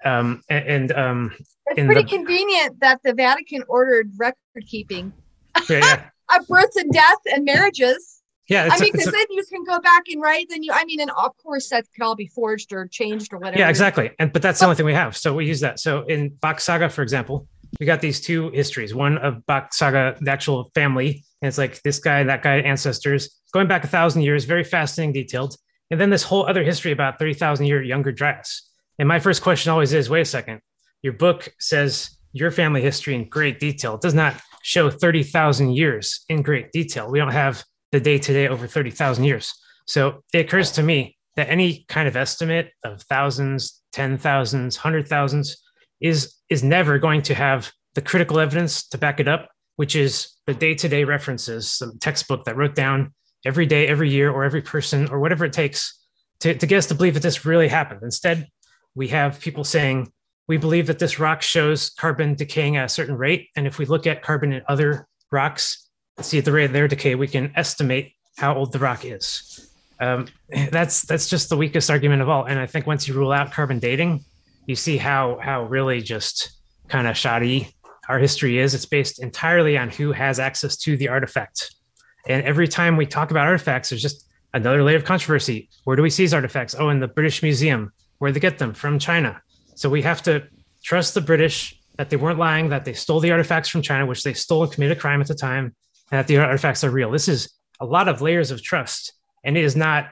It's pretty convenient that the Vatican ordered record keeping yeah. of births and death and marriages. Yeah, I mean, because then you can go back and write. Then and of course that could all be forged or changed or whatever. Yeah, exactly. But that's the only thing we have. So we use that. So in Bach Saga, for example, we got these 2 histories. One of Bach Saga, the actual family, and it's like this guy, that guy, ancestors, going back 1,000 years, very fascinating, detailed. And then this whole other history about 30,000 year younger Dryas. And my first question always is, wait a second, your book says your family history in great detail. It does not show 30,000 years in great detail. We don't have the day-to-day over 30,000 years. So it occurs to me that any kind of estimate of thousands, 10,000s, 100,000s is never going to have the critical evidence to back it up, which is the day-to-day references, some textbook that wrote down every day, every year, or every person, or whatever it takes to get us to believe that this really happened. Instead, we have people saying, we believe that this rock shows carbon decaying at a certain rate. And if we look at carbon in other rocks, see at the rate of their decay, we can estimate how old the rock is. That's just the weakest argument of all. And I think once you rule out carbon dating, you see how really just kind of shoddy our history is. It's based entirely on who has access to the artifact. And every time we talk about artifacts, there's just another layer of controversy. Where do we seize artifacts? Oh, in the British Museum. Where do they get them? From China. So we have to trust the British that they weren't lying, that they stole the artifacts from China, which they stole and committed a crime at the time, and that the artifacts are real. This is a lot of layers of trust, and it is not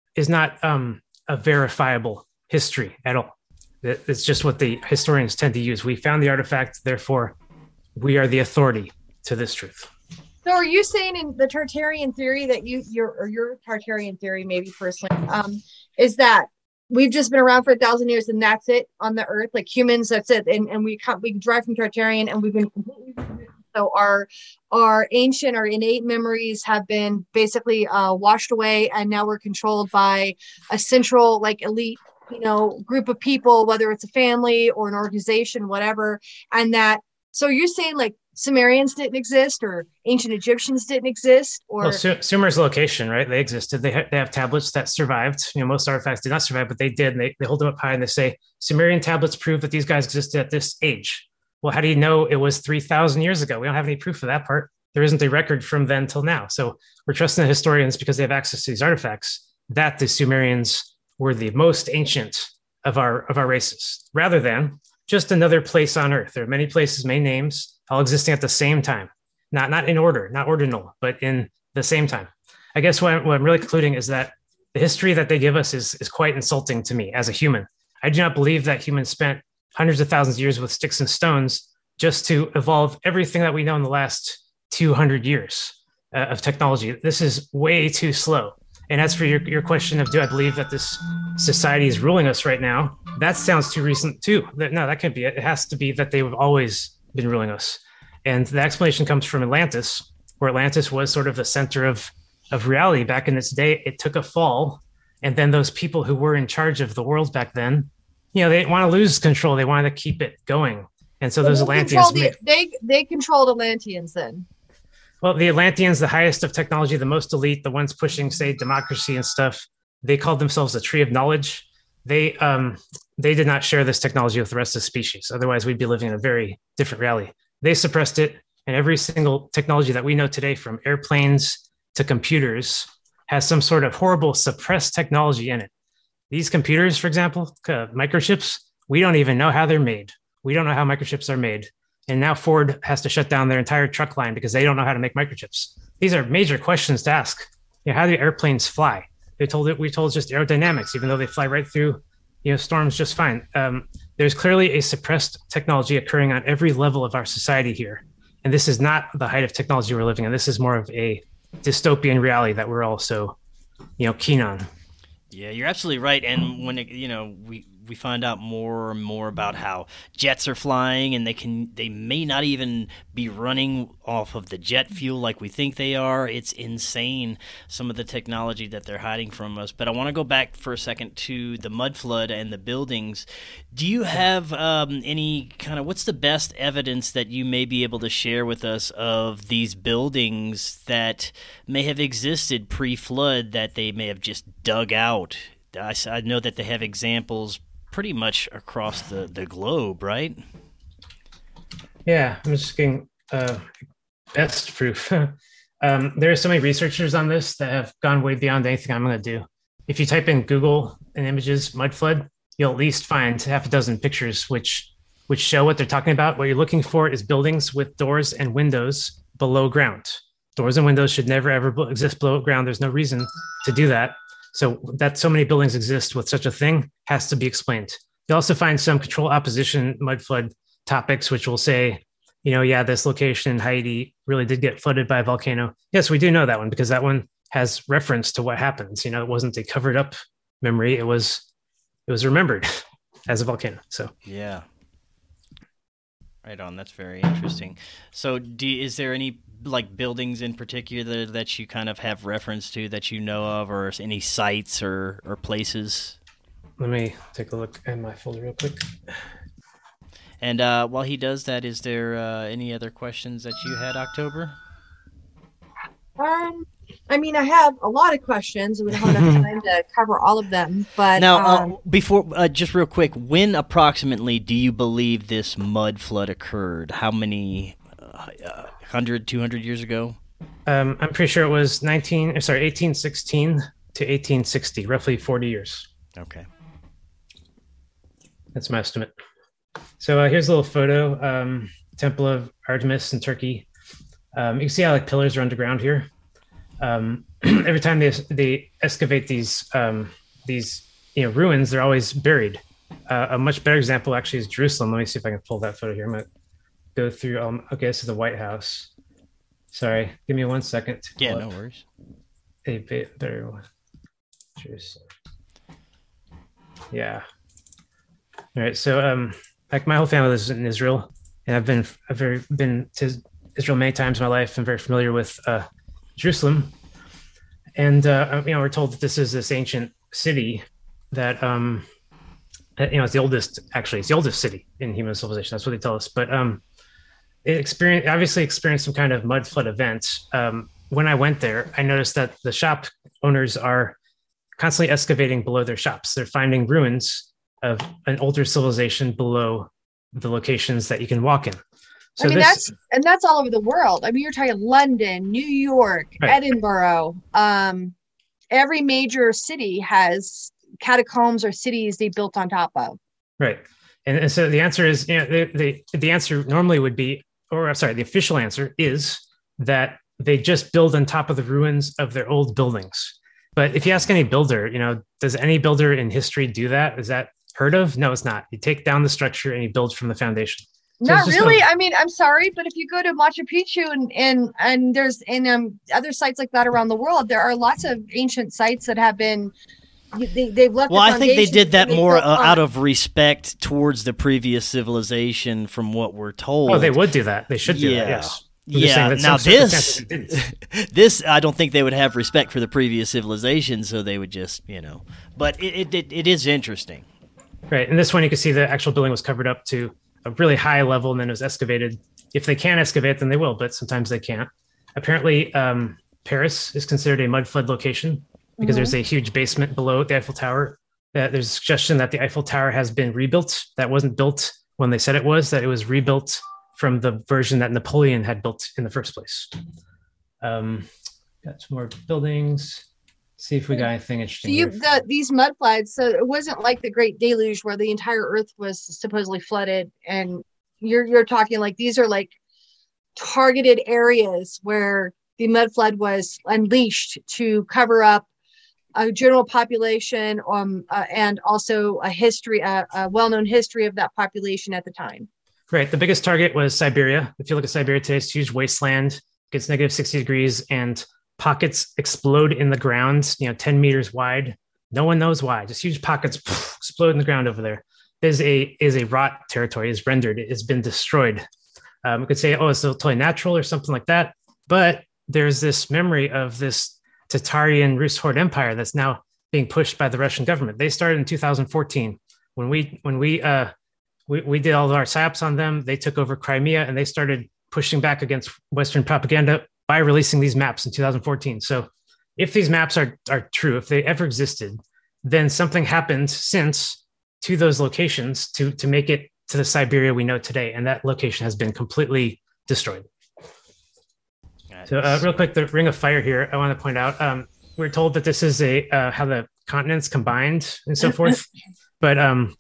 a verifiable history at all. It's just what the historians tend to use. We found the artifact, therefore we are the authority to this truth. So are you saying in the Tartarian theory that your Tartarian theory, maybe personally, is that we've just been around for 1,000 years and that's it on the earth, like humans, that's it. And we derive from Tartarian and we've been completely, so our ancient or innate memories have been basically washed away. And now we're controlled by a central, like elite, group of people, whether it's a family or an organization, whatever. And that, so you're saying like Sumerians didn't exist or ancient Egyptians didn't exist, or Sumer's location, right? They existed. They have tablets that survived. Most artifacts did not survive, but they did. And they hold them up high and they say Sumerian tablets prove that these guys existed at this age. Well, how do you know it was 3,000 years ago? We don't have any proof of that part. There isn't a record from then till now. So we're trusting the historians because they have access to these artifacts that the Sumerians were the most ancient of our races, rather than just another place on Earth. There are many places, many names, all existing at the same time, not in order, not ordinal, but in the same time. I guess what I'm really concluding is that the history that they give us is quite insulting to me as a human. I do not believe that humans spent hundreds of thousands of years with sticks and stones just to evolve everything that we know in the last 200 years of technology. This is way too slow. And as for your question of, do I believe that this society is ruling us right now? That sounds too recent too. No, that can't be it. It has to be that they've always been ruling us. And the explanation comes from Atlantis, where Atlantis was sort of the center of reality back in its day. It took a fall. And then those people who were in charge of the world back then, they didn't want to lose control. They wanted to keep it going. And so those Atlanteans... They controlled Atlanteans then. Well, the Atlanteans, the highest of technology, the most elite, the ones pushing, say, democracy and stuff, they called themselves the Tree of Knowledge. They did not share this technology with the rest of the species. Otherwise, we'd be living in a very different reality. They suppressed it. And every single technology that we know today, from airplanes to computers, has some sort of horrible suppressed technology in it. These computers, for example, microchips, we don't even know how they're made. We don't know how microchips are made. And now Ford has to shut down their entire truck line because they don't know how to make microchips. These are major questions to ask. How do airplanes fly? We told it's just aerodynamics, even though they fly right through storms just fine. There's clearly a suppressed technology occurring on every level of our society here. And this is not the height of technology we're living in. This is more of a dystopian reality that we're all so keen on. Yeah, you're absolutely right. And when we find out more and more about how jets are flying, and they may not even be running off of the jet fuel like we think they are. It's insane, some of the technology that they're hiding from us. But I want to go back for a second to the mud flood and the buildings. Do you have any kind of, what's the best evidence that you may be able to share with us of these buildings that may have existed pre-flood that they may have just dug out? I know that they have examples pretty much across the globe, right? Yeah, I'm just getting best proof. There are so many researchers on this that have gone way beyond anything I'm going to do. If you type in Google and images mud flood, you'll at least find half a dozen pictures which show what they're talking about. What you're looking for is buildings with doors and windows below ground. Doors and windows should never ever exist below ground. There's no reason to do that. So that so many buildings exist with such a thing has to be explained. You also find some control opposition mud flood topics, which will say, this location in Haiti really did get flooded by a volcano. Yes, we do know that one because that one has reference to what happens. It wasn't a covered up memory. It was remembered as a volcano. So yeah. Right on. That's very interesting. So is there any buildings in particular that you kind of have reference to that you know of, or any sites or places? Let me take a look at my folder real quick. And while he does that, is there any other questions that you had, October? I have a lot of questions. We don't have enough time to cover all of them. But now, before, just real quick, when approximately do you believe this mud flood occurred? How many 100, 200 years ago? I'm pretty sure it was 1816 to 1860, roughly 40 years. Okay. That's my estimate. So here's a little photo, Temple of Artemis in Turkey. You can see how like pillars are underground here. Every time they excavate these ruins, they're always buried. A much better example actually is Jerusalem. Let me see if I can pull that photo here. I'm gonna go through. Okay, this is the White House. Sorry, give me 1 second. Yeah, no worries. A bit better one. Jerusalem. Yeah. All right. So, like my whole family lives in Israel, and I've been to Israel many times in my life. I'm very familiar with Jerusalem, and we're told that this is this ancient city that it's the oldest. Actually, it's the oldest city in human civilization. That's what they tell us. But it obviously experienced some kind of mud flood event. When I went there, I noticed that the shop owners are constantly excavating below their shops. They're finding ruins of an older civilization below the locations that you can walk in. So that's all over the world. I mean, you're talking London, New York, right. Edinburgh. Every major city has catacombs or cities they built on top of. Right. And so the answer is, the answer normally would be, the official answer is that they just build on top of the ruins of their old buildings. But if you ask any builder, does any builder in history do that? Is that heard of? No, it's not. You take down the structure and you build from the foundation. So not really. I mean, I'm sorry, but if you go to Machu Picchu and there's other sites like that around the world, there are lots of ancient sites that have been they've left. Well, I think they did that more out of respect towards the previous civilization, from what we're told. Oh, they would do that. They should do that. Yes. Now this, I don't think they would have respect for the previous civilization, so they would just, But it is interesting. Right, and this one you can see the actual building was covered up to a really high level, and then it was excavated. If they can excavate, then they will, but sometimes they can't. Apparently, Paris is considered a mud flood location because there's a huge basement below the Eiffel Tower. There's a suggestion that the Eiffel Tower has been rebuilt. That wasn't built when they said it was, that it was rebuilt from the version that Napoleon had built in the first place. Got some more buildings. See if we got anything interesting. So these mud floods, so it wasn't like the Great Deluge where the entire earth was supposedly flooded. And you're talking like these are like targeted areas where the mud flood was unleashed to cover up a general population and also a well-known history of that population at the time. Right. The biggest target was Siberia. If you look at Siberia today, it's a huge wasteland, gets negative 60 degrees, and pockets explode in the ground, 10 meters wide. No one knows why. Just huge pockets explode in the ground over there. Is a rot territory, is rendered, it has been destroyed. We could say, it's totally natural or something like that. But there's this memory of this Tatarian Rus horde empire that's now being pushed by the Russian government. They started in 2014 when we did all of our psyops on them. They took over Crimea and they started pushing back against Western propaganda by releasing these maps in 2014. So if these maps are true, if they ever existed, then something happened since to those locations to make it to the Siberia we know today. And that location has been completely destroyed. Nice. So real quick, the Ring of Fire here, I want to point out, we're told that this is how the continents combined and so forth. But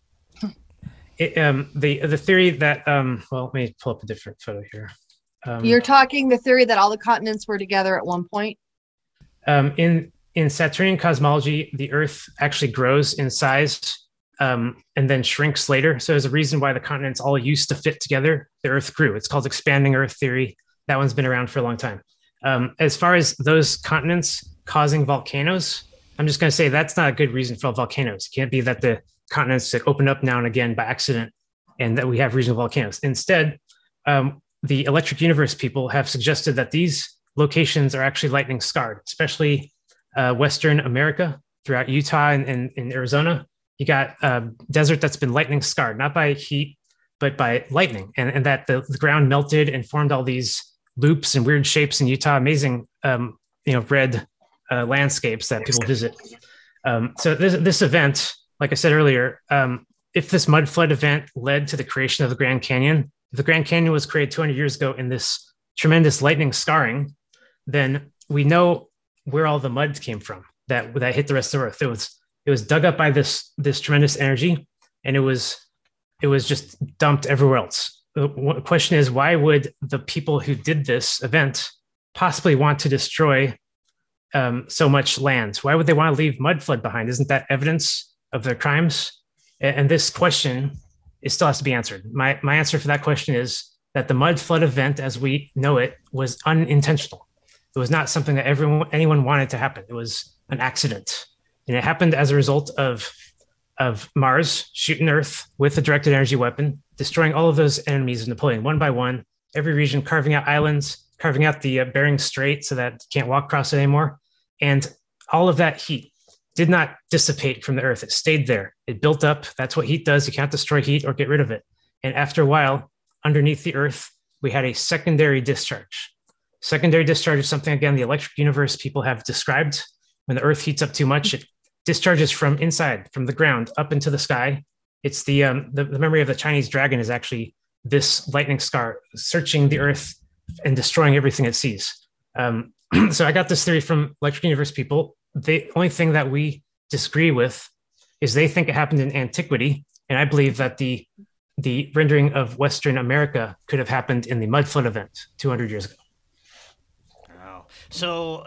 the theory that, let me pull up a different photo here. You're talking the theory that all the continents were together at one point? In Saturnian cosmology, the Earth actually grows in size and then shrinks later. So there's a reason why the continents all used to fit together. The Earth grew. It's called expanding Earth theory. That one's been around for a long time. As far as those continents causing volcanoes, I'm just going to say that's not a good reason for volcanoes. It can't be that the continents that open up now and again by accident and that we have regional volcanoes. Instead, the Electric Universe people have suggested that these locations are actually lightning scarred, especially Western America, throughout Utah and Arizona. You got desert that's been lightning scarred, not by heat, but by lightning, and that the ground melted and formed all these loops and weird shapes in Utah. Amazing, red landscapes that people visit. So this event, like I said earlier, if this mud flood event led to the creation of the Grand Canyon, if the Grand Canyon was created 200 years ago in this tremendous lightning scarring, then we know where all the mud came from that hit the rest of the earth. It was dug up by this tremendous energy, and it was it was just dumped everywhere else. The question is, why would the people who did this event possibly want to destroy so much land? Why would they want to leave mud flood behind? Isn't that evidence of their crimes? And this question, it still has to be answered. My answer for that question is that the mud flood event, as we know it, was unintentional. It was not something that anyone wanted to happen. It was an accident, and it happened as a result of Mars shooting Earth with a directed energy weapon, destroying all of those enemies of Napoleon one by one. Every region carving out islands, carving out the Bering Strait so that you can't walk across it anymore, and all of that heat did not dissipate from the Earth. It stayed there. It built up. That's what heat does. You can't destroy heat or get rid of it. And after a while, underneath the Earth, we had a secondary discharge. Secondary discharge is something, again, the electric universe people have described. When the Earth heats up too much, it discharges from inside, from the ground, up into the sky. It's the memory of the Chinese dragon is actually this lightning scar searching the Earth and destroying everything it sees. So I got this theory from electric universe people. The only thing that we disagree with is they think it happened in antiquity. And I believe that the rendering of Western America could have happened in the mud flood event 200 years ago. Wow. So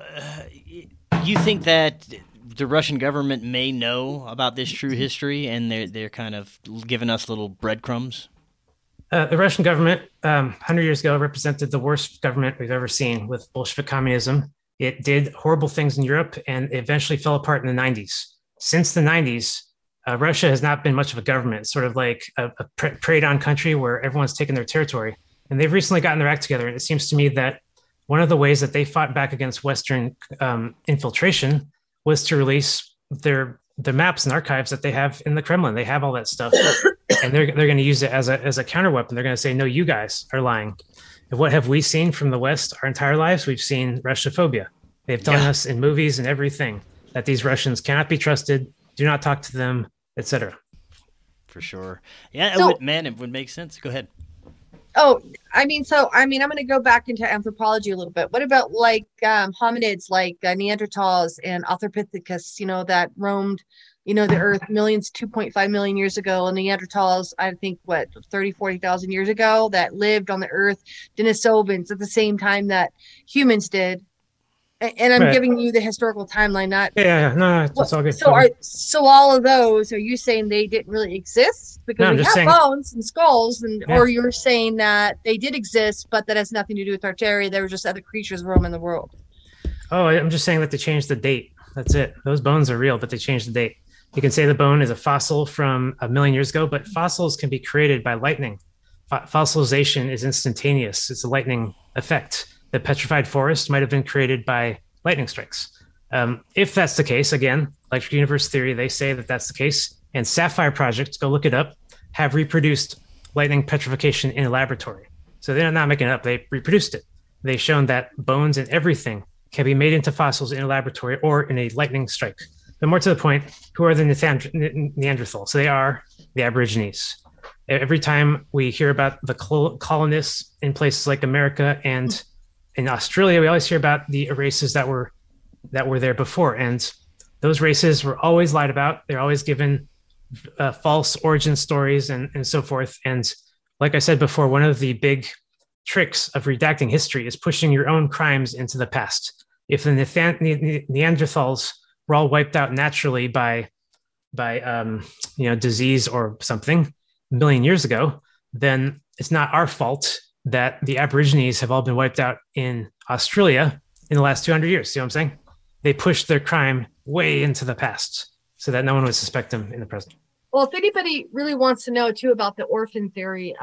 you think that the Russian government may know about this true history, and they're kind of giving us little breadcrumbs? The Russian government, 100 years ago, represented the worst government we've ever seen with Bolshevik communism. It did horrible things in Europe, and it eventually fell apart in the 90s. Since the 90s, Russia has not been much of a government. It's sort of like a preyed-on country where everyone's taken their territory. And they've recently gotten their act together. And it seems to me that one of the ways that they fought back against Western infiltration was to release their maps and archives that they have in the Kremlin. They have all that stuff, and they're going to use it as a counter weapon. They're going to say, no, you guys are lying. And what have we seen from the West our entire lives? We've seen Russophobia. They've done us in movies and everything that these Russians cannot be trusted, do not talk to them, etc. For sure. Yeah, so, it would make sense. Go ahead. I'm going to go back into anthropology a little bit. What about like hominids like Neanderthals and Australopithecus, that roamed, the earth 2.5 million years ago, and Neanderthals, I think, 40,000 years ago, that lived on the earth, Denisovans, at the same time that humans did. And I'm giving you the historical timeline, not no, that's all good. So all of those, are you saying they didn't really exist because we have bones and skulls, or you're saying that they did exist, but that has nothing to do with our area? There were just other creatures roaming the world. Oh, I'm just saying that they changed the date. That's it. Those bones are real, but they changed the date. You can say the bone is a fossil from 1 million years ago, but fossils can be created by lightning. Fossilization is instantaneous. It's a lightning effect. The petrified forest might have been created by lightning strikes. If that's the case, again, electric universe theory, they say that that's the case. And Sapphire projects, go look it up, have reproduced lightning petrification in a laboratory. So they're not making it up. They reproduced it. They've shown that bones and everything can be made into fossils in a laboratory or in a lightning strike. But more to the point, who are the Neanderthals? So they are the Aborigines. Every time we hear about the colonists in places like America and in Australia, we always hear about the races that were there before, and those races were always lied about. They're always given false origin stories and so forth. And like I said before, one of the big tricks of redacting history is pushing your own crimes into the past. If the Neanderthals were all wiped out naturally by disease or something 1 million years ago, then it's not our fault that the Aborigines have all been wiped out in Australia in the last 200 years. See what I'm saying? They pushed their crime way into the past so that no one would suspect them in the present. Well, if anybody really wants to know too about the orphan theory,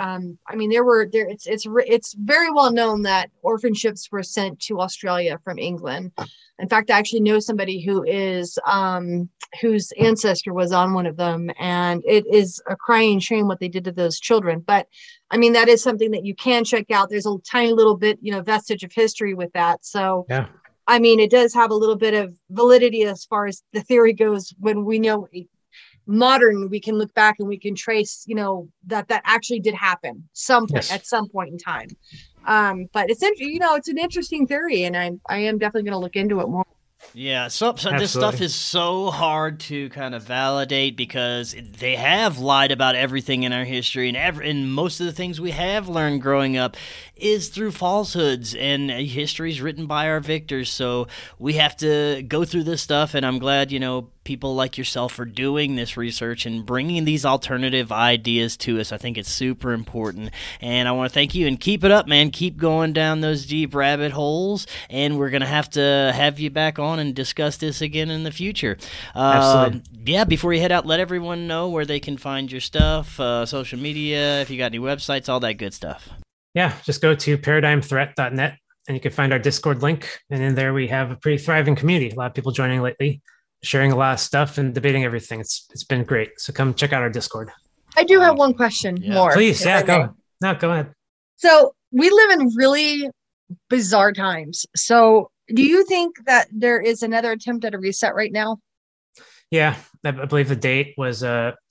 it's very well known that orphan ships were sent to Australia from England. In fact, I actually know somebody who is whose ancestor was on one of them, and it is a crying shame what they did to those children. But that is something that you can check out. There's a tiny little bit, vestige of history with that. So, yeah. It does have a little bit of validity as far as the theory goes. When we know modern, we can look back and we can trace, that actually did happen at some point in time. But it's it's an interesting theory, and I am definitely going to look into it more. Yeah, so this stuff is so hard to kind of validate because they have lied about everything in our history, and most of the things we have learned growing up is through falsehoods, and history is written by our victors. So we have to go through this stuff, and I'm glad, people like yourself are doing this research and bringing these alternative ideas to us. I think it's super important, and I want to thank you, and keep it up, man. Keep going down those deep rabbit holes, and we're going to have you back on and discuss this again in the future. Absolutely. Yeah, before you head out, let everyone know where they can find your stuff, social media, if you got any websites, all that good stuff. Yeah, just go to paradigmthreat.net and you can find our Discord link. And in there we have a pretty thriving community. A lot of people joining lately, sharing a lot of stuff and debating everything. It's been great. So come check out our Discord. I do have one question more. Please, go ahead. So we live in really bizarre times. So do you think that there is another attempt at a reset right now? Yeah, I believe the date was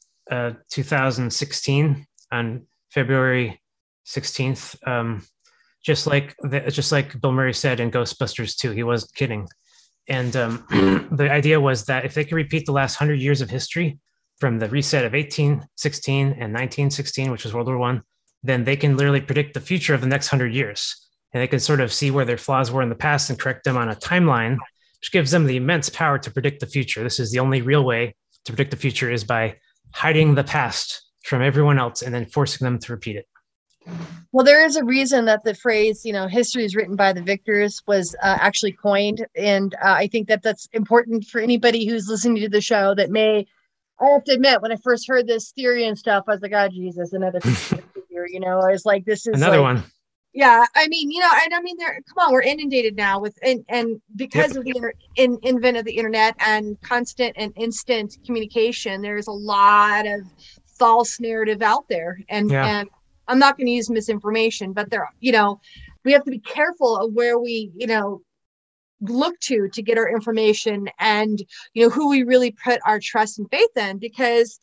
2016 on February 16th. Just like Bill Murray said in Ghostbusters 2, he wasn't kidding. And the idea was that if they could repeat the last 100 years of history from the reset of 1816 and 1916, which was World War I, then they can literally predict the future of the next 100 years. And they can sort of see where their flaws were in the past and correct them on a timeline, which gives them the immense power to predict the future. This is the only real way to predict the future, is by hiding the past from everyone else and then forcing them to repeat it. Well, there is a reason that the phrase, history is written by the victors was actually coined. And I think that that's important for anybody who's listening to the show that I have to admit, when I first heard this theory and stuff, I was like, oh, Jesus, another figure, I was like, this is another one. Yeah. I mean, come on, we're inundated now with, and because of the invent of the internet and constant and instant communication, there's a lot of false narrative out there. And I'm not going to use misinformation, but we have to be careful of where we, look to get our information and, who we really put our trust and faith in. Because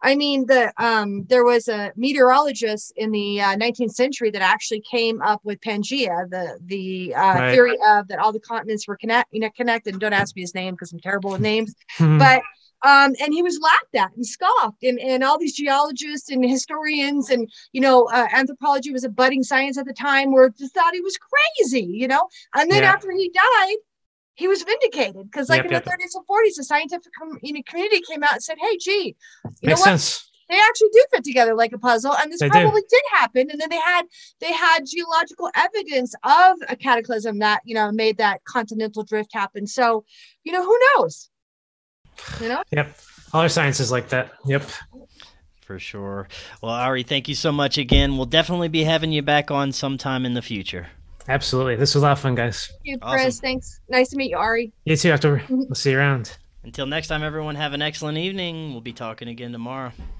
there was a meteorologist in the 19th century that actually came up with Pangea, the theory of that all the continents were connected. And don't ask me his name because I'm terrible with names, but and he was laughed at and scoffed, and all these geologists and historians and anthropology was a budding science at the time, were just thought he was crazy, and then after he died, he was vindicated, because in the 30s and 40s, the scientific community came out and said, hey, gee, Makes sense. They actually do fit together like a puzzle, and this probably did happen. And then they had geological evidence of a cataclysm that made that continental drift happen. So who knows? Yep. All our science is like that. Yep. For sure. Well, Ari, thank you so much again. We'll definitely be having you back on sometime in the future. Absolutely. This was a lot of fun, guys. Thank you, Chris. Awesome. Thanks. Nice to meet you, Ari. You too, October. We'll see you around. Until next time, everyone, have an excellent evening. We'll be talking again tomorrow.